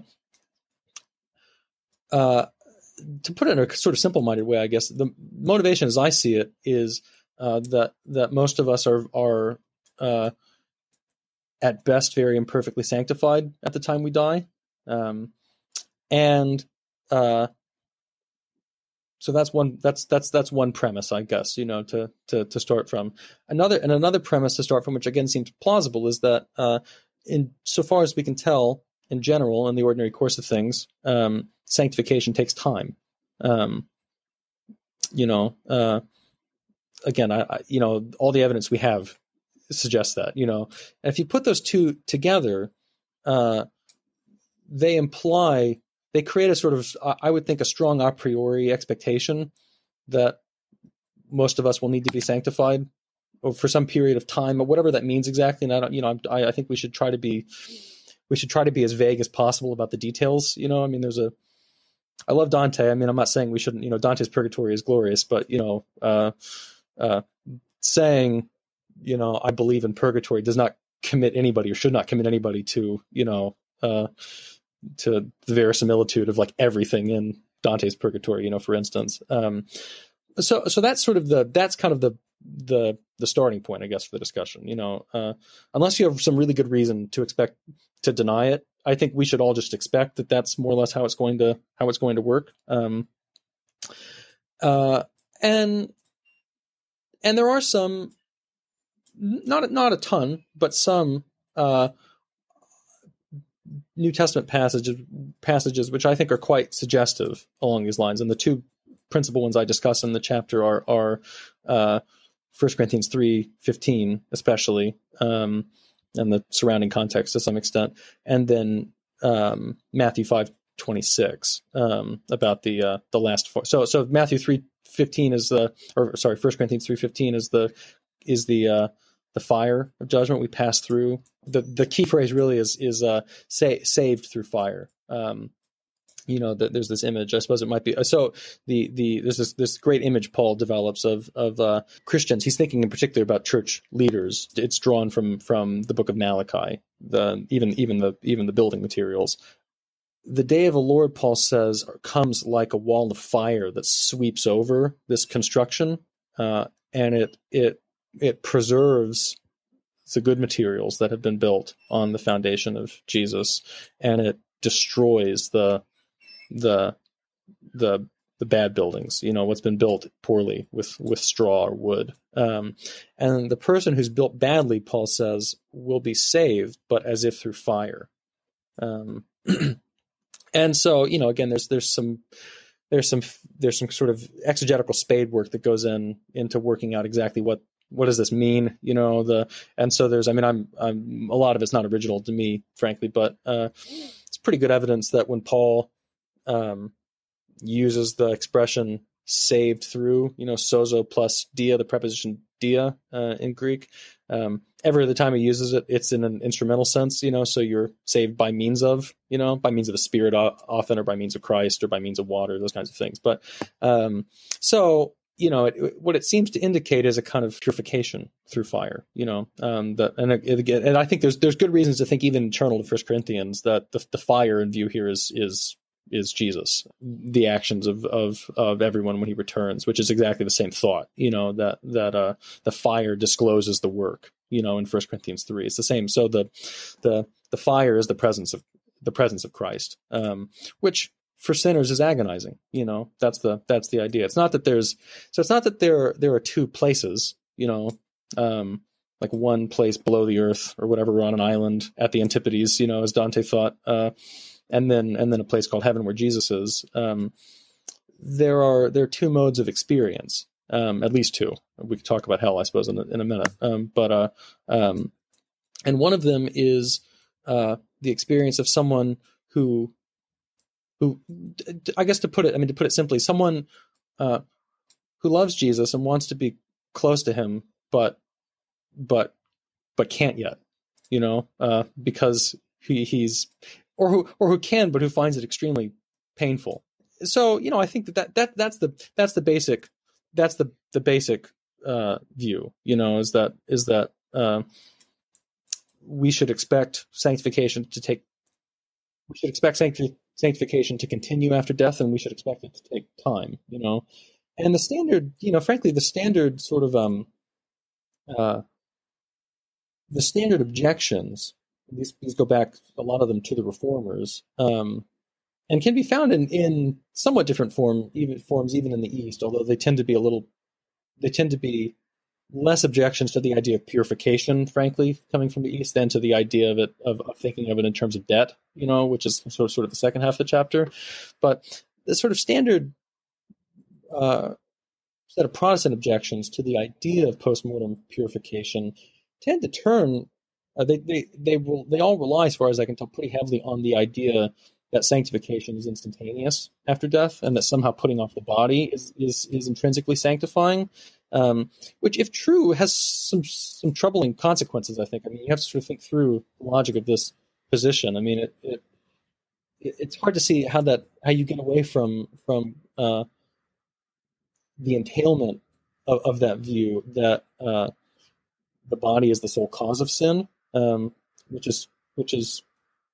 uh, to put it in a sort of simple-minded way, I guess the motivation, as I see it, is uh, that that most of us are are uh, at best very imperfectly sanctified at the time we die, um, and uh, So that's one. That's that's that's one premise, I guess. You know, to to to start from. Another and another premise to start from, which again seems plausible, is that uh, in so far as we can tell, in general, in the ordinary course of things, um, sanctification takes time. Um, you know, uh, again, I, I you know all the evidence we have suggests that. You know, and if you put those two together, uh, they imply. They create a sort of, I would think, a strong a priori expectation that most of us will need to be sanctified for some period of time, or whatever that means exactly. And I don't, you know, I, I think we should try to be, we should try to be as vague as possible about the details. You know, I mean, there's a, I love Dante. I mean, I'm not saying we shouldn't, you know, Dante's Purgatory is glorious, but you know, uh, uh, saying, you know, I believe in purgatory does not commit anybody, or should not commit anybody to, you know, uh, to the verisimilitude of like everything in Dante's Purgatory, you know, for instance. Um, so, so that's sort of the, that's kind of the, the, the starting point, I guess, for the discussion, you know, uh, unless you have some really good reason to expect to deny it. I think we should all just expect that that's more or less how it's going to, how it's going to work. Um, uh, and, and there are some, not, not a ton, but some, uh, New Testament passages, passages which I think are quite suggestive along these lines. And the two principal ones I discuss in the chapter are, are uh, First Corinthians three fifteen, especially, um, and the surrounding context to some extent, and then um, Matthew five twenty-six um, about the uh, the last four. So so Matthew three fifteen is the, or sorry, First Corinthians three fifteen is the is the uh, the fire of judgment we pass through. The the key phrase really is is uh, say, saved through fire. Um, you know, the, there's this image. I suppose it might be so. The the there's this this great image Paul develops of of uh, Christians. He's thinking in particular about church leaders. It's drawn from from the book of Malachi. The even even the even the building materials. The day of the Lord, Paul says, comes like a wall of fire that sweeps over this construction, uh, and it it it preserves the good materials that have been built on the foundation of Jesus, and it destroys the the the the bad buildings. You know, what's been built poorly with with straw or wood. Um, and the person who's built badly, Paul says, will be saved, but as if through fire. Um, And so, you know, again, there's there's some there's some there's some sort of exegetical spade work that goes in into working out exactly what what does this mean, you know. The and so there's, I mean, I'm I'm a lot of it's not original to me, frankly, but uh, it's pretty good evidence that when Paul um, uses the expression "saved through," you know, sozo plus dia, the preposition dia uh, in Greek. Um, every other time he uses it, it's in an instrumental sense, you know, so you're saved by means of, you know, by means of the Spirit often, or by means of Christ, or by means of water, those kinds of things. But um, so, you know, it, what it seems to indicate is a kind of purification through fire, you know, um, that, and it, and I think there's there's good reasons to think, even internal to First Corinthians, that the, the fire in view here is is is Jesus, the actions of, of, of everyone when he returns, which is exactly the same thought, you know, that, that, uh, the fire discloses the work, you know, in First Corinthians three, it's the same. So the, the, the fire is the presence of the presence of Christ, um, which for sinners is agonizing, you know, that's the, that's the idea. It's not that there's, so it's not that there, there are two places, you know, um, like one place below the earth or whatever, on an island at the Antipodes, you know, as Dante thought, uh, and then and then a place called heaven where Jesus is. Um, there are there are two modes of experience, um, at least two. We could talk about hell, I suppose, in a, in a minute. Um, but uh, um, and one of them is uh, the experience of someone who who I guess to put it, I mean to put it simply, someone uh, who loves Jesus and wants to be close to him, but but but can't yet, you know, uh, because he, he's or who or who can, but who finds it extremely painful. So, you know, I think that, that, that that's the that's the basic that's the the basic uh, view. You know, is that is that uh, we should expect sanctification to take we should expect sancti- sanctification to continue after death, and we should expect it to take time. You know, and the standard, you know, frankly, the standard sort of um uh the standard objections. These, these go back, a lot of them, to the reformers, um, and can be found in, in somewhat different form, even forms, even in the East. Although they tend to be a little, they tend to be less objections to the idea of purification, frankly, coming from the East, than to the idea of it of, of thinking of it in terms of debt. You know, which is sort of sort of the second half of the chapter. But the sort of standard uh, set of Protestant objections to the idea of postmortem purification tend to turn. Uh, they they they will they all rely, as far as I can tell, pretty heavily on the idea that sanctification is instantaneous after death, and that somehow putting off the body is is, is intrinsically sanctifying. Um, which, if true, has some some troubling consequences. I think. I mean, you have to sort of think through the logic of this position. I mean, it, it it's hard to see how that how you get away from from uh, the entailment of, of that view that uh, the body is the sole cause of sin. Um, which is, which is,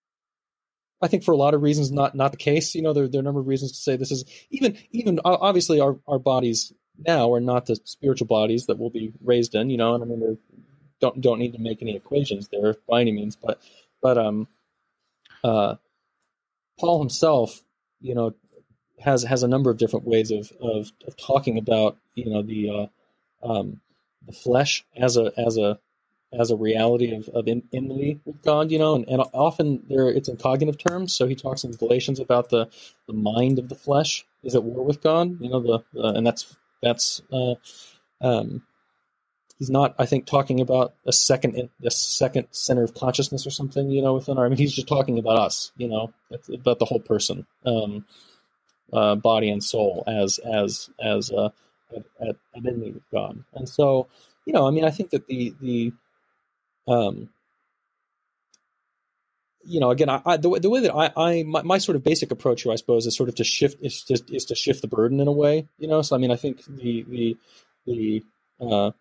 I think, for a lot of reasons, not not the case. You know, there, there are a number of reasons to say this is even even obviously our, our bodies now are not the spiritual bodies that we'll be raised in. You know, and I mean, don't don't need to make any equations there by any means. But but um, uh, Paul himself, you know, has has a number of different ways of of, of talking about, you know, the uh, um, the flesh as a as a as a reality of, of enmity with God, you know, and, and often there it's in cognitive terms. So he talks in Galatians about the, the mind of the flesh is at war with God, you know, the, the and that's that's uh, um, he's not, I think, talking about a second a second center of consciousness or something, you know, within our. I mean, he's just talking about us, you know, about the whole person, um, uh, body and soul as as as uh, at, at, at enmity with God. And so, you know, I mean, I think that the the um, you know, again, I, I the, the way that I, I my, my sort of basic approach here, I suppose, is sort of to shift is just is to shift the burden in a way, you know. So I mean, I think the the the uh,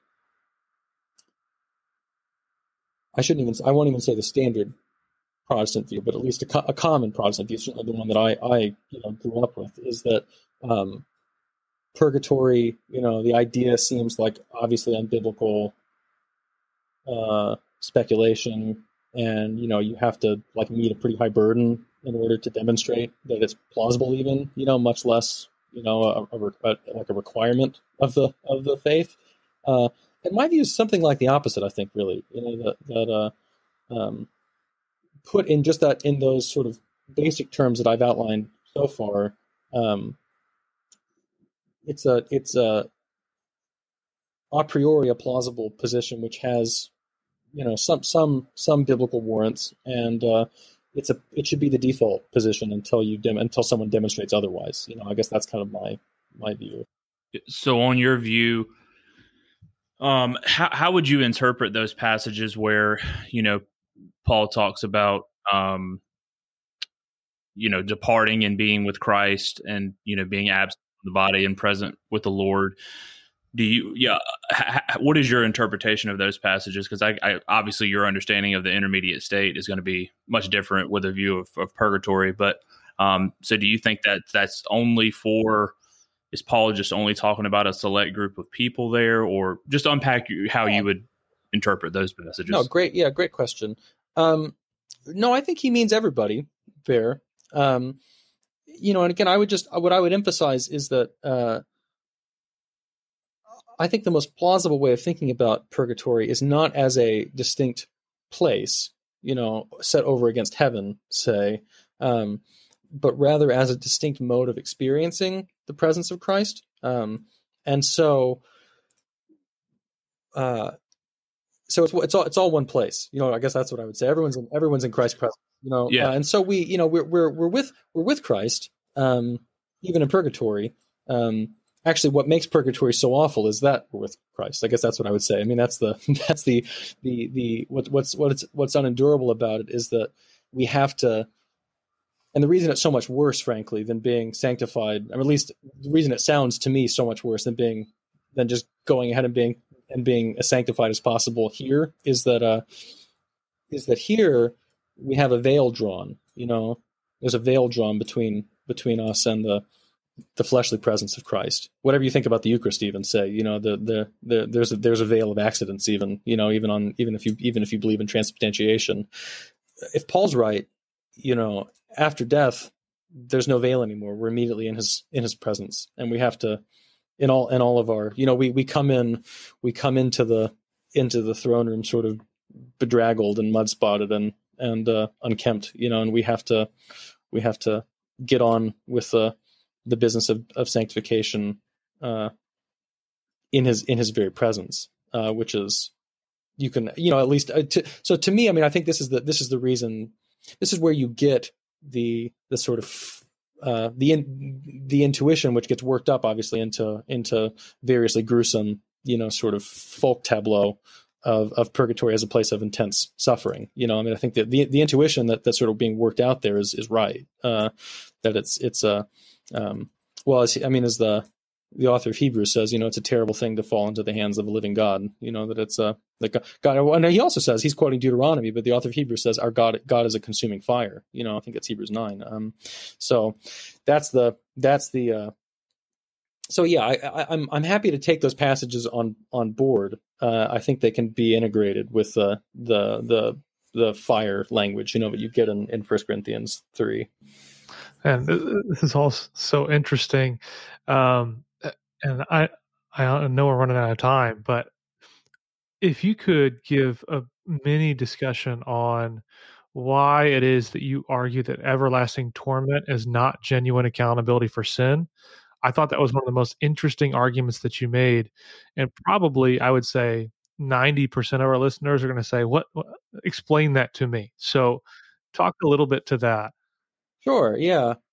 I shouldn't even I won't even say the standard Protestant view, but at least a, co- a common Protestant view, certainly the one that I I you know grew up with, is that um, purgatory. You know, the idea seems like obviously unbiblical uh, speculation. And, you know, you have to like meet a pretty high burden in order to demonstrate that it's plausible, even, you know, much less, you know, a, a, a, like a requirement of the of the faith. Uh, and my view is something like the opposite, I think, really, you know, that, that uh, um, put in just that in those sort of basic terms that I've outlined so far. Um, it's a it's a a priori a plausible position which has, you know, some some some biblical warrants, and uh, it's a it should be the default position until you dem- until someone demonstrates otherwise. You know, I guess that's kind of my my view.
So, on your view, um, how how would you interpret those passages where, you know, Paul talks about um, you know, departing and being with Christ, and, you know, being absent from the body and present with the Lord? Do you, yeah, ha, what is your interpretation of those passages? Because I, I, obviously your understanding of the intermediate state is going to be much different with a view of, of purgatory. But um, so do you think that that's only for, is Paul just only talking about a select group of people there, or just unpack how you would interpret those passages?
No, great. Yeah, great question. Um, no, I think he means everybody there. Um, you know, and again, I would just, what I would emphasize is that, uh, I think the most plausible way of thinking about purgatory is not as a distinct place, you know, set over against heaven, say, um, but rather as a distinct mode of experiencing the presence of Christ. Um, and so, uh, so it's it's all it's all one place, you know. I guess that's what I would say. Everyone's in, everyone's in Christ's presence, you know.
Yeah.
Uh, and so we, you know, we're we're we're with we're with Christ, um, even in purgatory. Um, Actually, what makes purgatory so awful is that we're with Christ. I guess that's what I would say. I mean, that's the that's the the the what, what's what's what's unendurable about it is that we have to, and the reason it's so much worse, frankly, than being sanctified, or at least the reason it sounds to me so much worse than being than just going ahead and being and being as sanctified as possible here, is that uh, is that here we have a veil drawn. You know, there's a veil drawn between between us and the. the fleshly presence of Christ. Whatever you think about the Eucharist, even say, you know, the, the, the, there's a, there's a veil of accidents, even, you know, even on, even if you, even if you believe in transubstantiation, if Paul's right, you know, after death, there's no veil anymore. We're immediately in his, in his presence. And we have to, in all, in all of our, you know, we, we come in, we come into the, into the throne room sort of bedraggled and mud spotted and, and, uh, unkempt, you know, and we have to, we have to get on with, uh, the business of, of sanctification uh, in his in his very presence, uh, which is you can you know at least uh, to, so to me, I mean, I think this is the this is the reason, this is where you get the the sort of uh, the in, the intuition which gets worked up obviously into into variously gruesome, you know, sort of folk tableau of of purgatory as a place of intense suffering. You know, I mean, I think that the the intuition that that's sort of being worked out there is is right. Uh, that it's it's a Um, well, as, I mean, as the the author of Hebrews says, you know, it's a terrible thing to fall into the hands of a living God. You know, that it's a like God. And he also says, he's quoting Deuteronomy, but the author of Hebrews says, our God God is a consuming fire. You know, I think it's Hebrews nine. Um, so that's the that's the. Uh, so yeah, I, I, I'm I'm happy to take those passages on on board. Uh, I think they can be integrated with uh, the the the fire language, you know, that you get in in First Corinthians three.
And this is all so interesting. Um, and I, I know we're running out of time, but if you could give a mini discussion on why it is that you argue that everlasting torment is not genuine accountability for sin, I thought that was one of the most interesting arguments that you made. And probably, I would say, ninety percent of our listeners are going to say, what, what, explain that to me. So talk a little bit to that.
Sure. Yeah.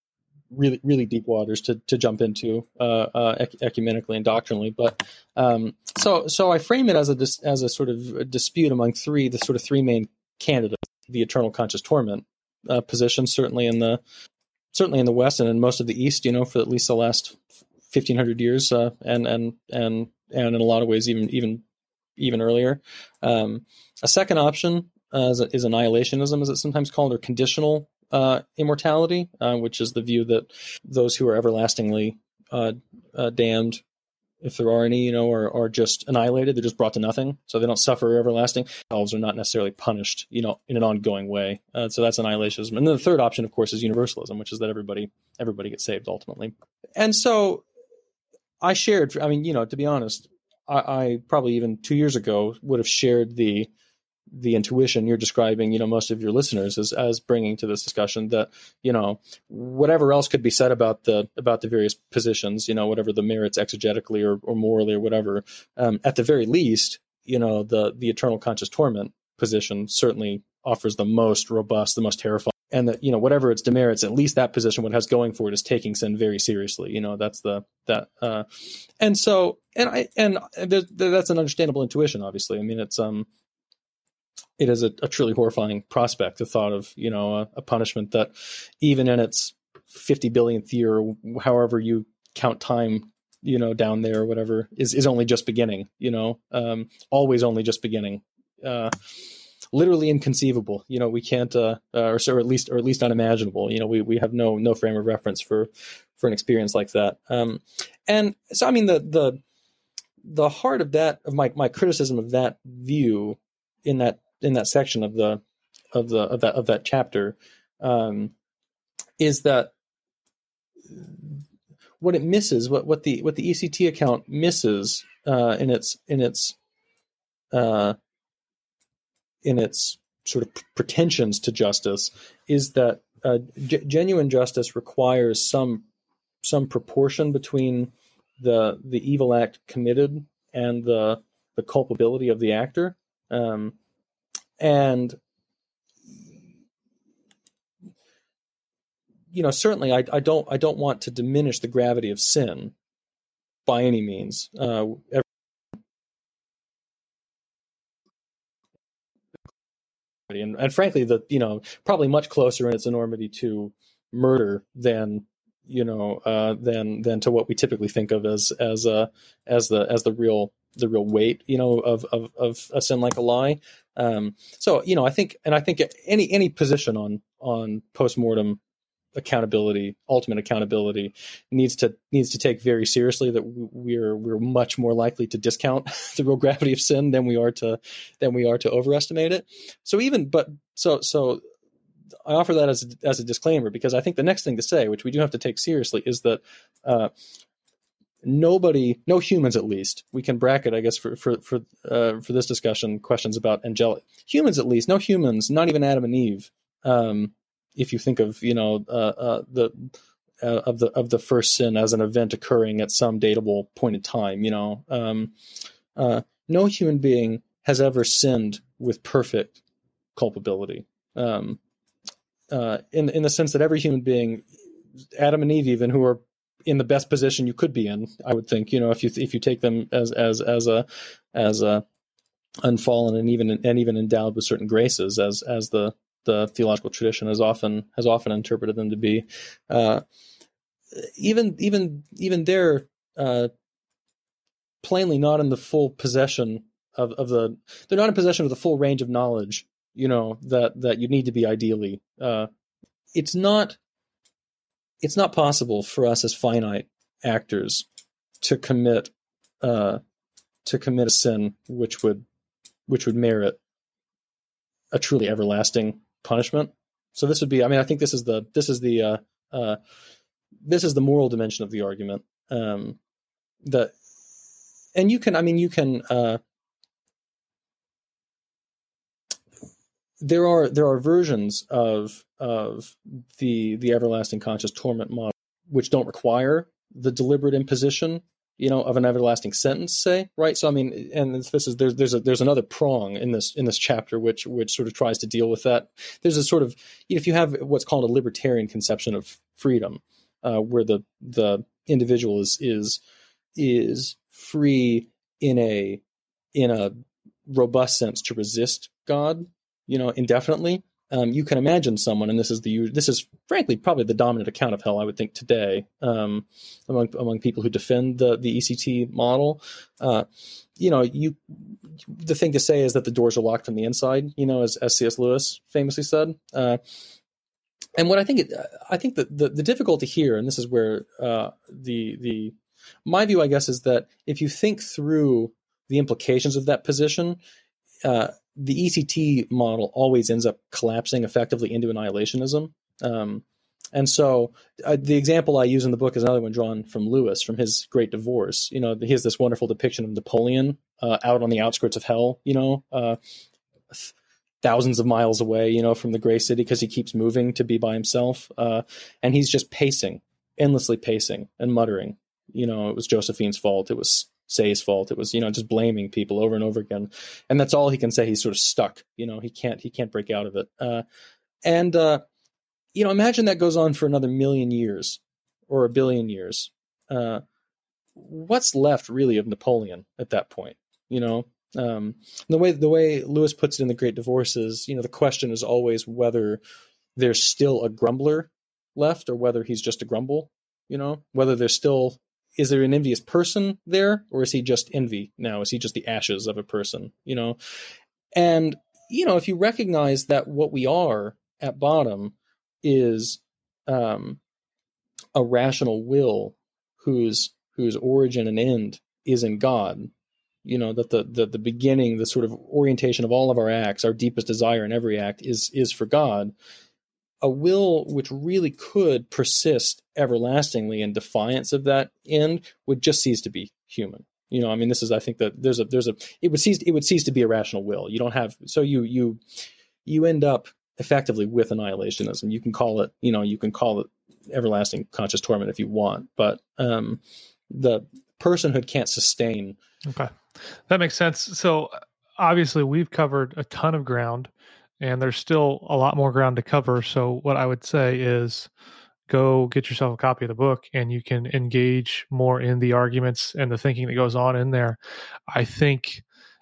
really really deep waters to to jump into uh, uh, ec- ecumenically and doctrinally. But um, so so I frame it as a dis- as a sort of a dispute among three the sort of three main candidates: the eternal conscious torment uh, position, certainly in the certainly in the West and in most of the East, you know, for at least the last fifteen hundred years, uh, and and and and in a lot of ways even even even earlier. Um, a second option uh, is, is annihilationism, as it's sometimes called, or conditional uh, immortality, uh, which is the view that those who are everlastingly uh, uh, damned, if there are any, you know, are, are just annihilated. They're just brought to nothing, so they don't suffer everlasting. Themselves are not necessarily punished, you know, in an ongoing way. Uh, so that's annihilationism. And then the third option, of course, is universalism, which is that everybody everybody gets saved ultimately. And so I shared, I mean, you know, to be honest, I, I probably even two years ago would have shared the the intuition you're describing, you know, most of your listeners as as bringing to this discussion that, you know, whatever else could be said about the about the various positions, you know, whatever the merits exegetically or, or morally or whatever, um, at the very least, you know, the the eternal conscious torment position certainly offers the most robust, the most terrifying. And that, you know, whatever its demerits, at least that position, what it has going for it is taking sin very seriously. You know, that's the, that, uh, and so, and I, and that's an understandable intuition, obviously. I mean, it's, um, it is a, a truly horrifying prospect, the thought of, you know, a, a punishment that even in its fifty billionth year, or however you count time, you know, down there or whatever, is, is only just beginning, you know, um, always only just beginning. Uh, literally inconceivable, you know, we can't, uh, uh, or so, or at least, or at least unimaginable, you know, we, we have no, no frame of reference for, for an experience like that. Um, and so, I mean, the, the, the heart of that, of my, my criticism of that view in that, in that section of the, of the, of that, of that chapter, um, is that what it misses, what, what the, what the E C T account misses, uh, in its, in its, uh, in its sort of pretensions to justice, is that uh, g- genuine justice requires some some proportion between the the evil act committed and the the culpability of the actor, um, and you know, certainly I, I don't I don't want to diminish the gravity of sin by any means. Uh, every, And, and frankly, the you know probably much closer in its enormity to murder than you know uh, than than to what we typically think of as as uh, as the as the real the real weight you know of of, of a sin like a lie. Um, so you know I think and I think any any position on on postmortem accountability, ultimate accountability, needs to needs to take very seriously that we're we're much more likely to discount the real gravity of sin than we are to than we are to overestimate it. So even but so so I offer that as a, as a disclaimer, because I think the next thing to say, which we do have to take seriously, is that uh, nobody, no humans at least, we can bracket, I guess, for for for uh, for this discussion, questions about angelic humans at least, no humans, not even Adam and Eve. Um, if you think of, you know, uh, uh, the uh, of the of the first sin as an event occurring at some datable point in time, you know, um, uh, no human being has ever sinned with perfect culpability. Um, uh, in in the sense that every human being, Adam and Eve, even, who are in the best position you could be in, I would think, you know, if you if you take them as as as a as a unfallen and even and even endowed with certain graces, as as the the theological tradition has often has often interpreted them to be, uh, even even even they're uh, plainly not in the full possession of, of the they're not in possession of the full range of knowledge, you know, that that you need to be ideally. Uh, it's not it's not possible for us as finite actors to commit uh, to commit a sin which would which would merit a truly everlasting punishment. So this would be, I mean, I think this is the, this is the, uh, uh, this is the moral dimension of the argument. Um, that, and you can, I mean, you can, uh, there are, there are versions of, of the, the everlasting conscious torment model, which don't require the deliberate imposition, you know, of an everlasting sentence, say, right? So, I mean, and this is, there's, there's a, there's another prong in this, in this chapter, which, which sort of tries to deal with that. There's a sort of, you know, if you have what's called a libertarian conception of freedom, uh, where the the individual is is is free in a in a robust sense to resist God, you know, indefinitely. Um, you can imagine someone, and this is the this is frankly probably the dominant account of hell, I would think, today, um, among among people who defend the the E C T model. Uh, you know, you the thing to say is that the doors are locked from the inside, you know, as, as C S Lewis famously said. Uh, and what I think it, I think that the, the difficulty here, and this is where uh, the the my view, I guess, is that if you think through the implications of that position, uh, the E C T model always ends up collapsing effectively into annihilationism. Um, and so uh, the example I use in the book is another one drawn from Lewis, from his Great Divorce. You know, he has this wonderful depiction of Napoleon uh, out on the outskirts of hell, you know, uh, th- thousands of miles away, you know, from the gray city, because he keeps moving to be by himself. Uh, and he's just pacing, endlessly pacing and muttering. You know, it was Josephine's fault. It was Say's fault. It was, you know, just blaming people over and over again. And that's all he can say. He's sort of stuck, you know, he can't, he can't break out of it. Uh, and, uh, you know, imagine that goes on for another million years or a billion years. Uh, what's left really of Napoleon at that point? You know, um, the way, the way Lewis puts it in The Great Divorce is, you know, the question is always whether there's still a grumbler left or whether he's just a grumble, you know, whether there's still, is there an envious person there, or is he just envy now? Is he just the ashes of a person, you know? And, you know, if you recognize that what we are at bottom is um, a rational will whose whose origin and end is in God, you know, that the, the the beginning, the sort of orientation of all of our acts, our deepest desire in every act is is for God, a will which really could persist everlastingly in defiance of that end would just cease to be human. You know, I mean, this is, I think that there's a, there's a, it would cease, it would cease to be a rational will. You don't have, so you, you, you end up effectively with annihilationism. You can call it, you know, you can call it everlasting conscious torment if you want, but um, the personhood can't sustain.
Okay. That makes sense. So obviously we've covered a ton of ground, and there's still a lot more ground to cover. So what I would say is go get yourself a copy of the book, and you can engage more in the arguments and the thinking that goes on in there. I think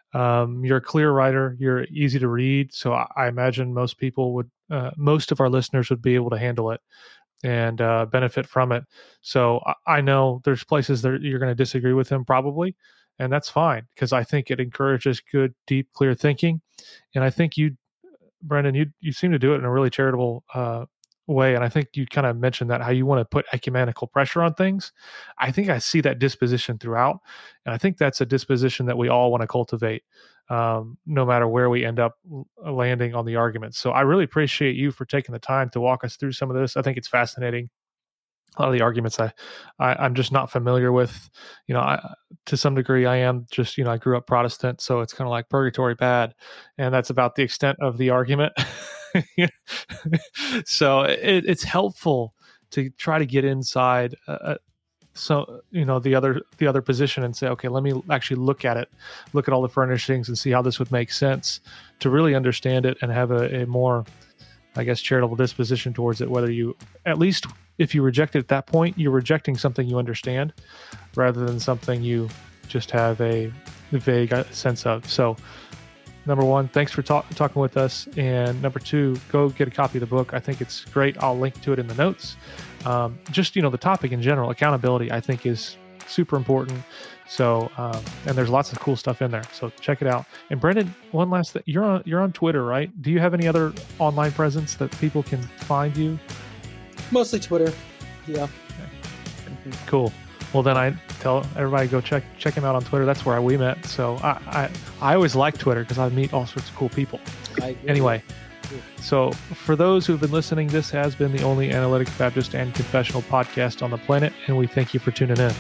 um, you're a clear writer. You're easy to read. So I, I imagine most people would, uh, most of our listeners would be able to handle it and uh, benefit from it. So I, I know there's places that you're going to disagree with him probably, and that's fine, because I think it encourages good, deep, clear thinking. And I think you, Brendan, you you seem to do it in a really charitable uh, way, and I think you kind of mentioned that, how you want to put ecumenical pressure on things. I think I see that disposition throughout, and I think that's a disposition that we all want to cultivate, um, no matter where we end up landing on the arguments. So I really appreciate you for taking the time to walk us through some of this. I think it's fascinating. A lot of the arguments I, I I'm just not familiar with. You know, I, to some degree, I am just, you know, I grew up Protestant, so it's kind of like purgatory bad, and that's about the extent of the argument. So it, it's helpful to try to get inside, uh, so you know, the other the other position and say, okay, let me actually look at it, look at all the furnishings, and see how this would make sense to really understand it and have a, a more, I guess, charitable disposition towards it. Whether you, at least if you reject it at that point, you're rejecting something you understand rather than something you just have a vague sense of. So number one, thanks for talk, talking with us. And number two, go get a copy of the book. I think it's great. I'll link to it in the notes. Um, just, you know, the topic in general, accountability, I think is super important. So, um, and there's lots of cool stuff in there. So check it out. And Brendan, one last thing, you're on, you're on Twitter, right? Do you have any other online presence that people can find you?
Mostly Twitter. Yeah.
Okay. Cool. Well, then I tell everybody, go check, check him out on Twitter. That's where we met. So I, I, I always like Twitter because I meet all sorts of cool people. Anyway. So for those who've been listening, this has been the only Analytic Baptist and Confessional podcast on the planet, and we thank you for tuning in.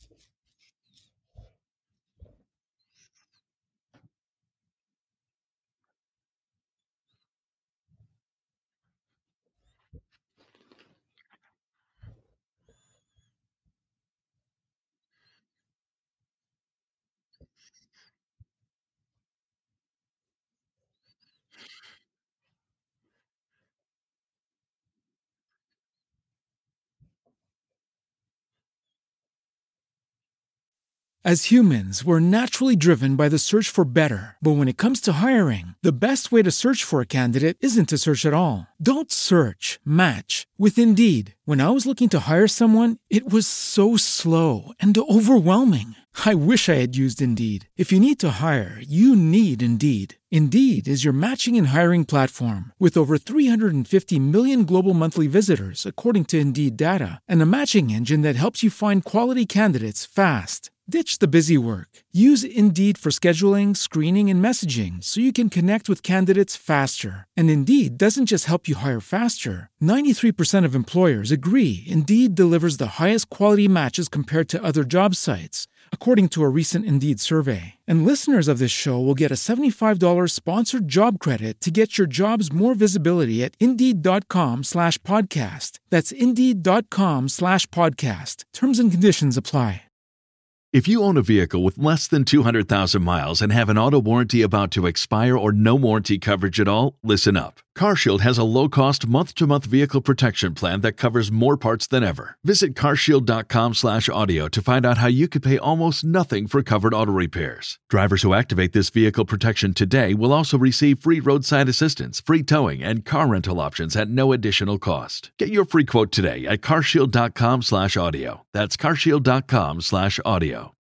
As humans, we're naturally driven by the search for better. But when it comes to hiring, the best way to search for a candidate isn't to search at all. Don't search, match with Indeed. When I was looking to hire someone, it was so slow and overwhelming. I wish I had used Indeed. If you need to hire, you need Indeed. Indeed is your matching and hiring platform with over three hundred fifty million global monthly visitors, according to Indeed data, and a matching engine that helps you find quality candidates fast. Ditch the busy work. Use Indeed for scheduling, screening, and messaging so you can connect with candidates faster. And Indeed doesn't just help you hire faster. ninety-three percent of employers agree Indeed delivers the highest quality matches compared to other job sites, according to a recent Indeed survey. And listeners of this show will get a seventy-five dollars sponsored job credit to get your jobs more visibility at Indeed.com slash podcast. That's Indeed.com slash podcast. Terms and conditions apply.
If you own a vehicle with less than two hundred thousand miles and have an auto warranty about to expire or no warranty coverage at all, listen up. CarShield has a low-cost month-to-month vehicle protection plan that covers more parts than ever. Visit carshield.com slash audio to find out how you could pay almost nothing for covered auto repairs. Drivers who activate this vehicle protection today will also receive free roadside assistance, free towing, and car rental options at no additional cost. Get your free quote today at carshield.com slash audio. That's carshield.com slash audio.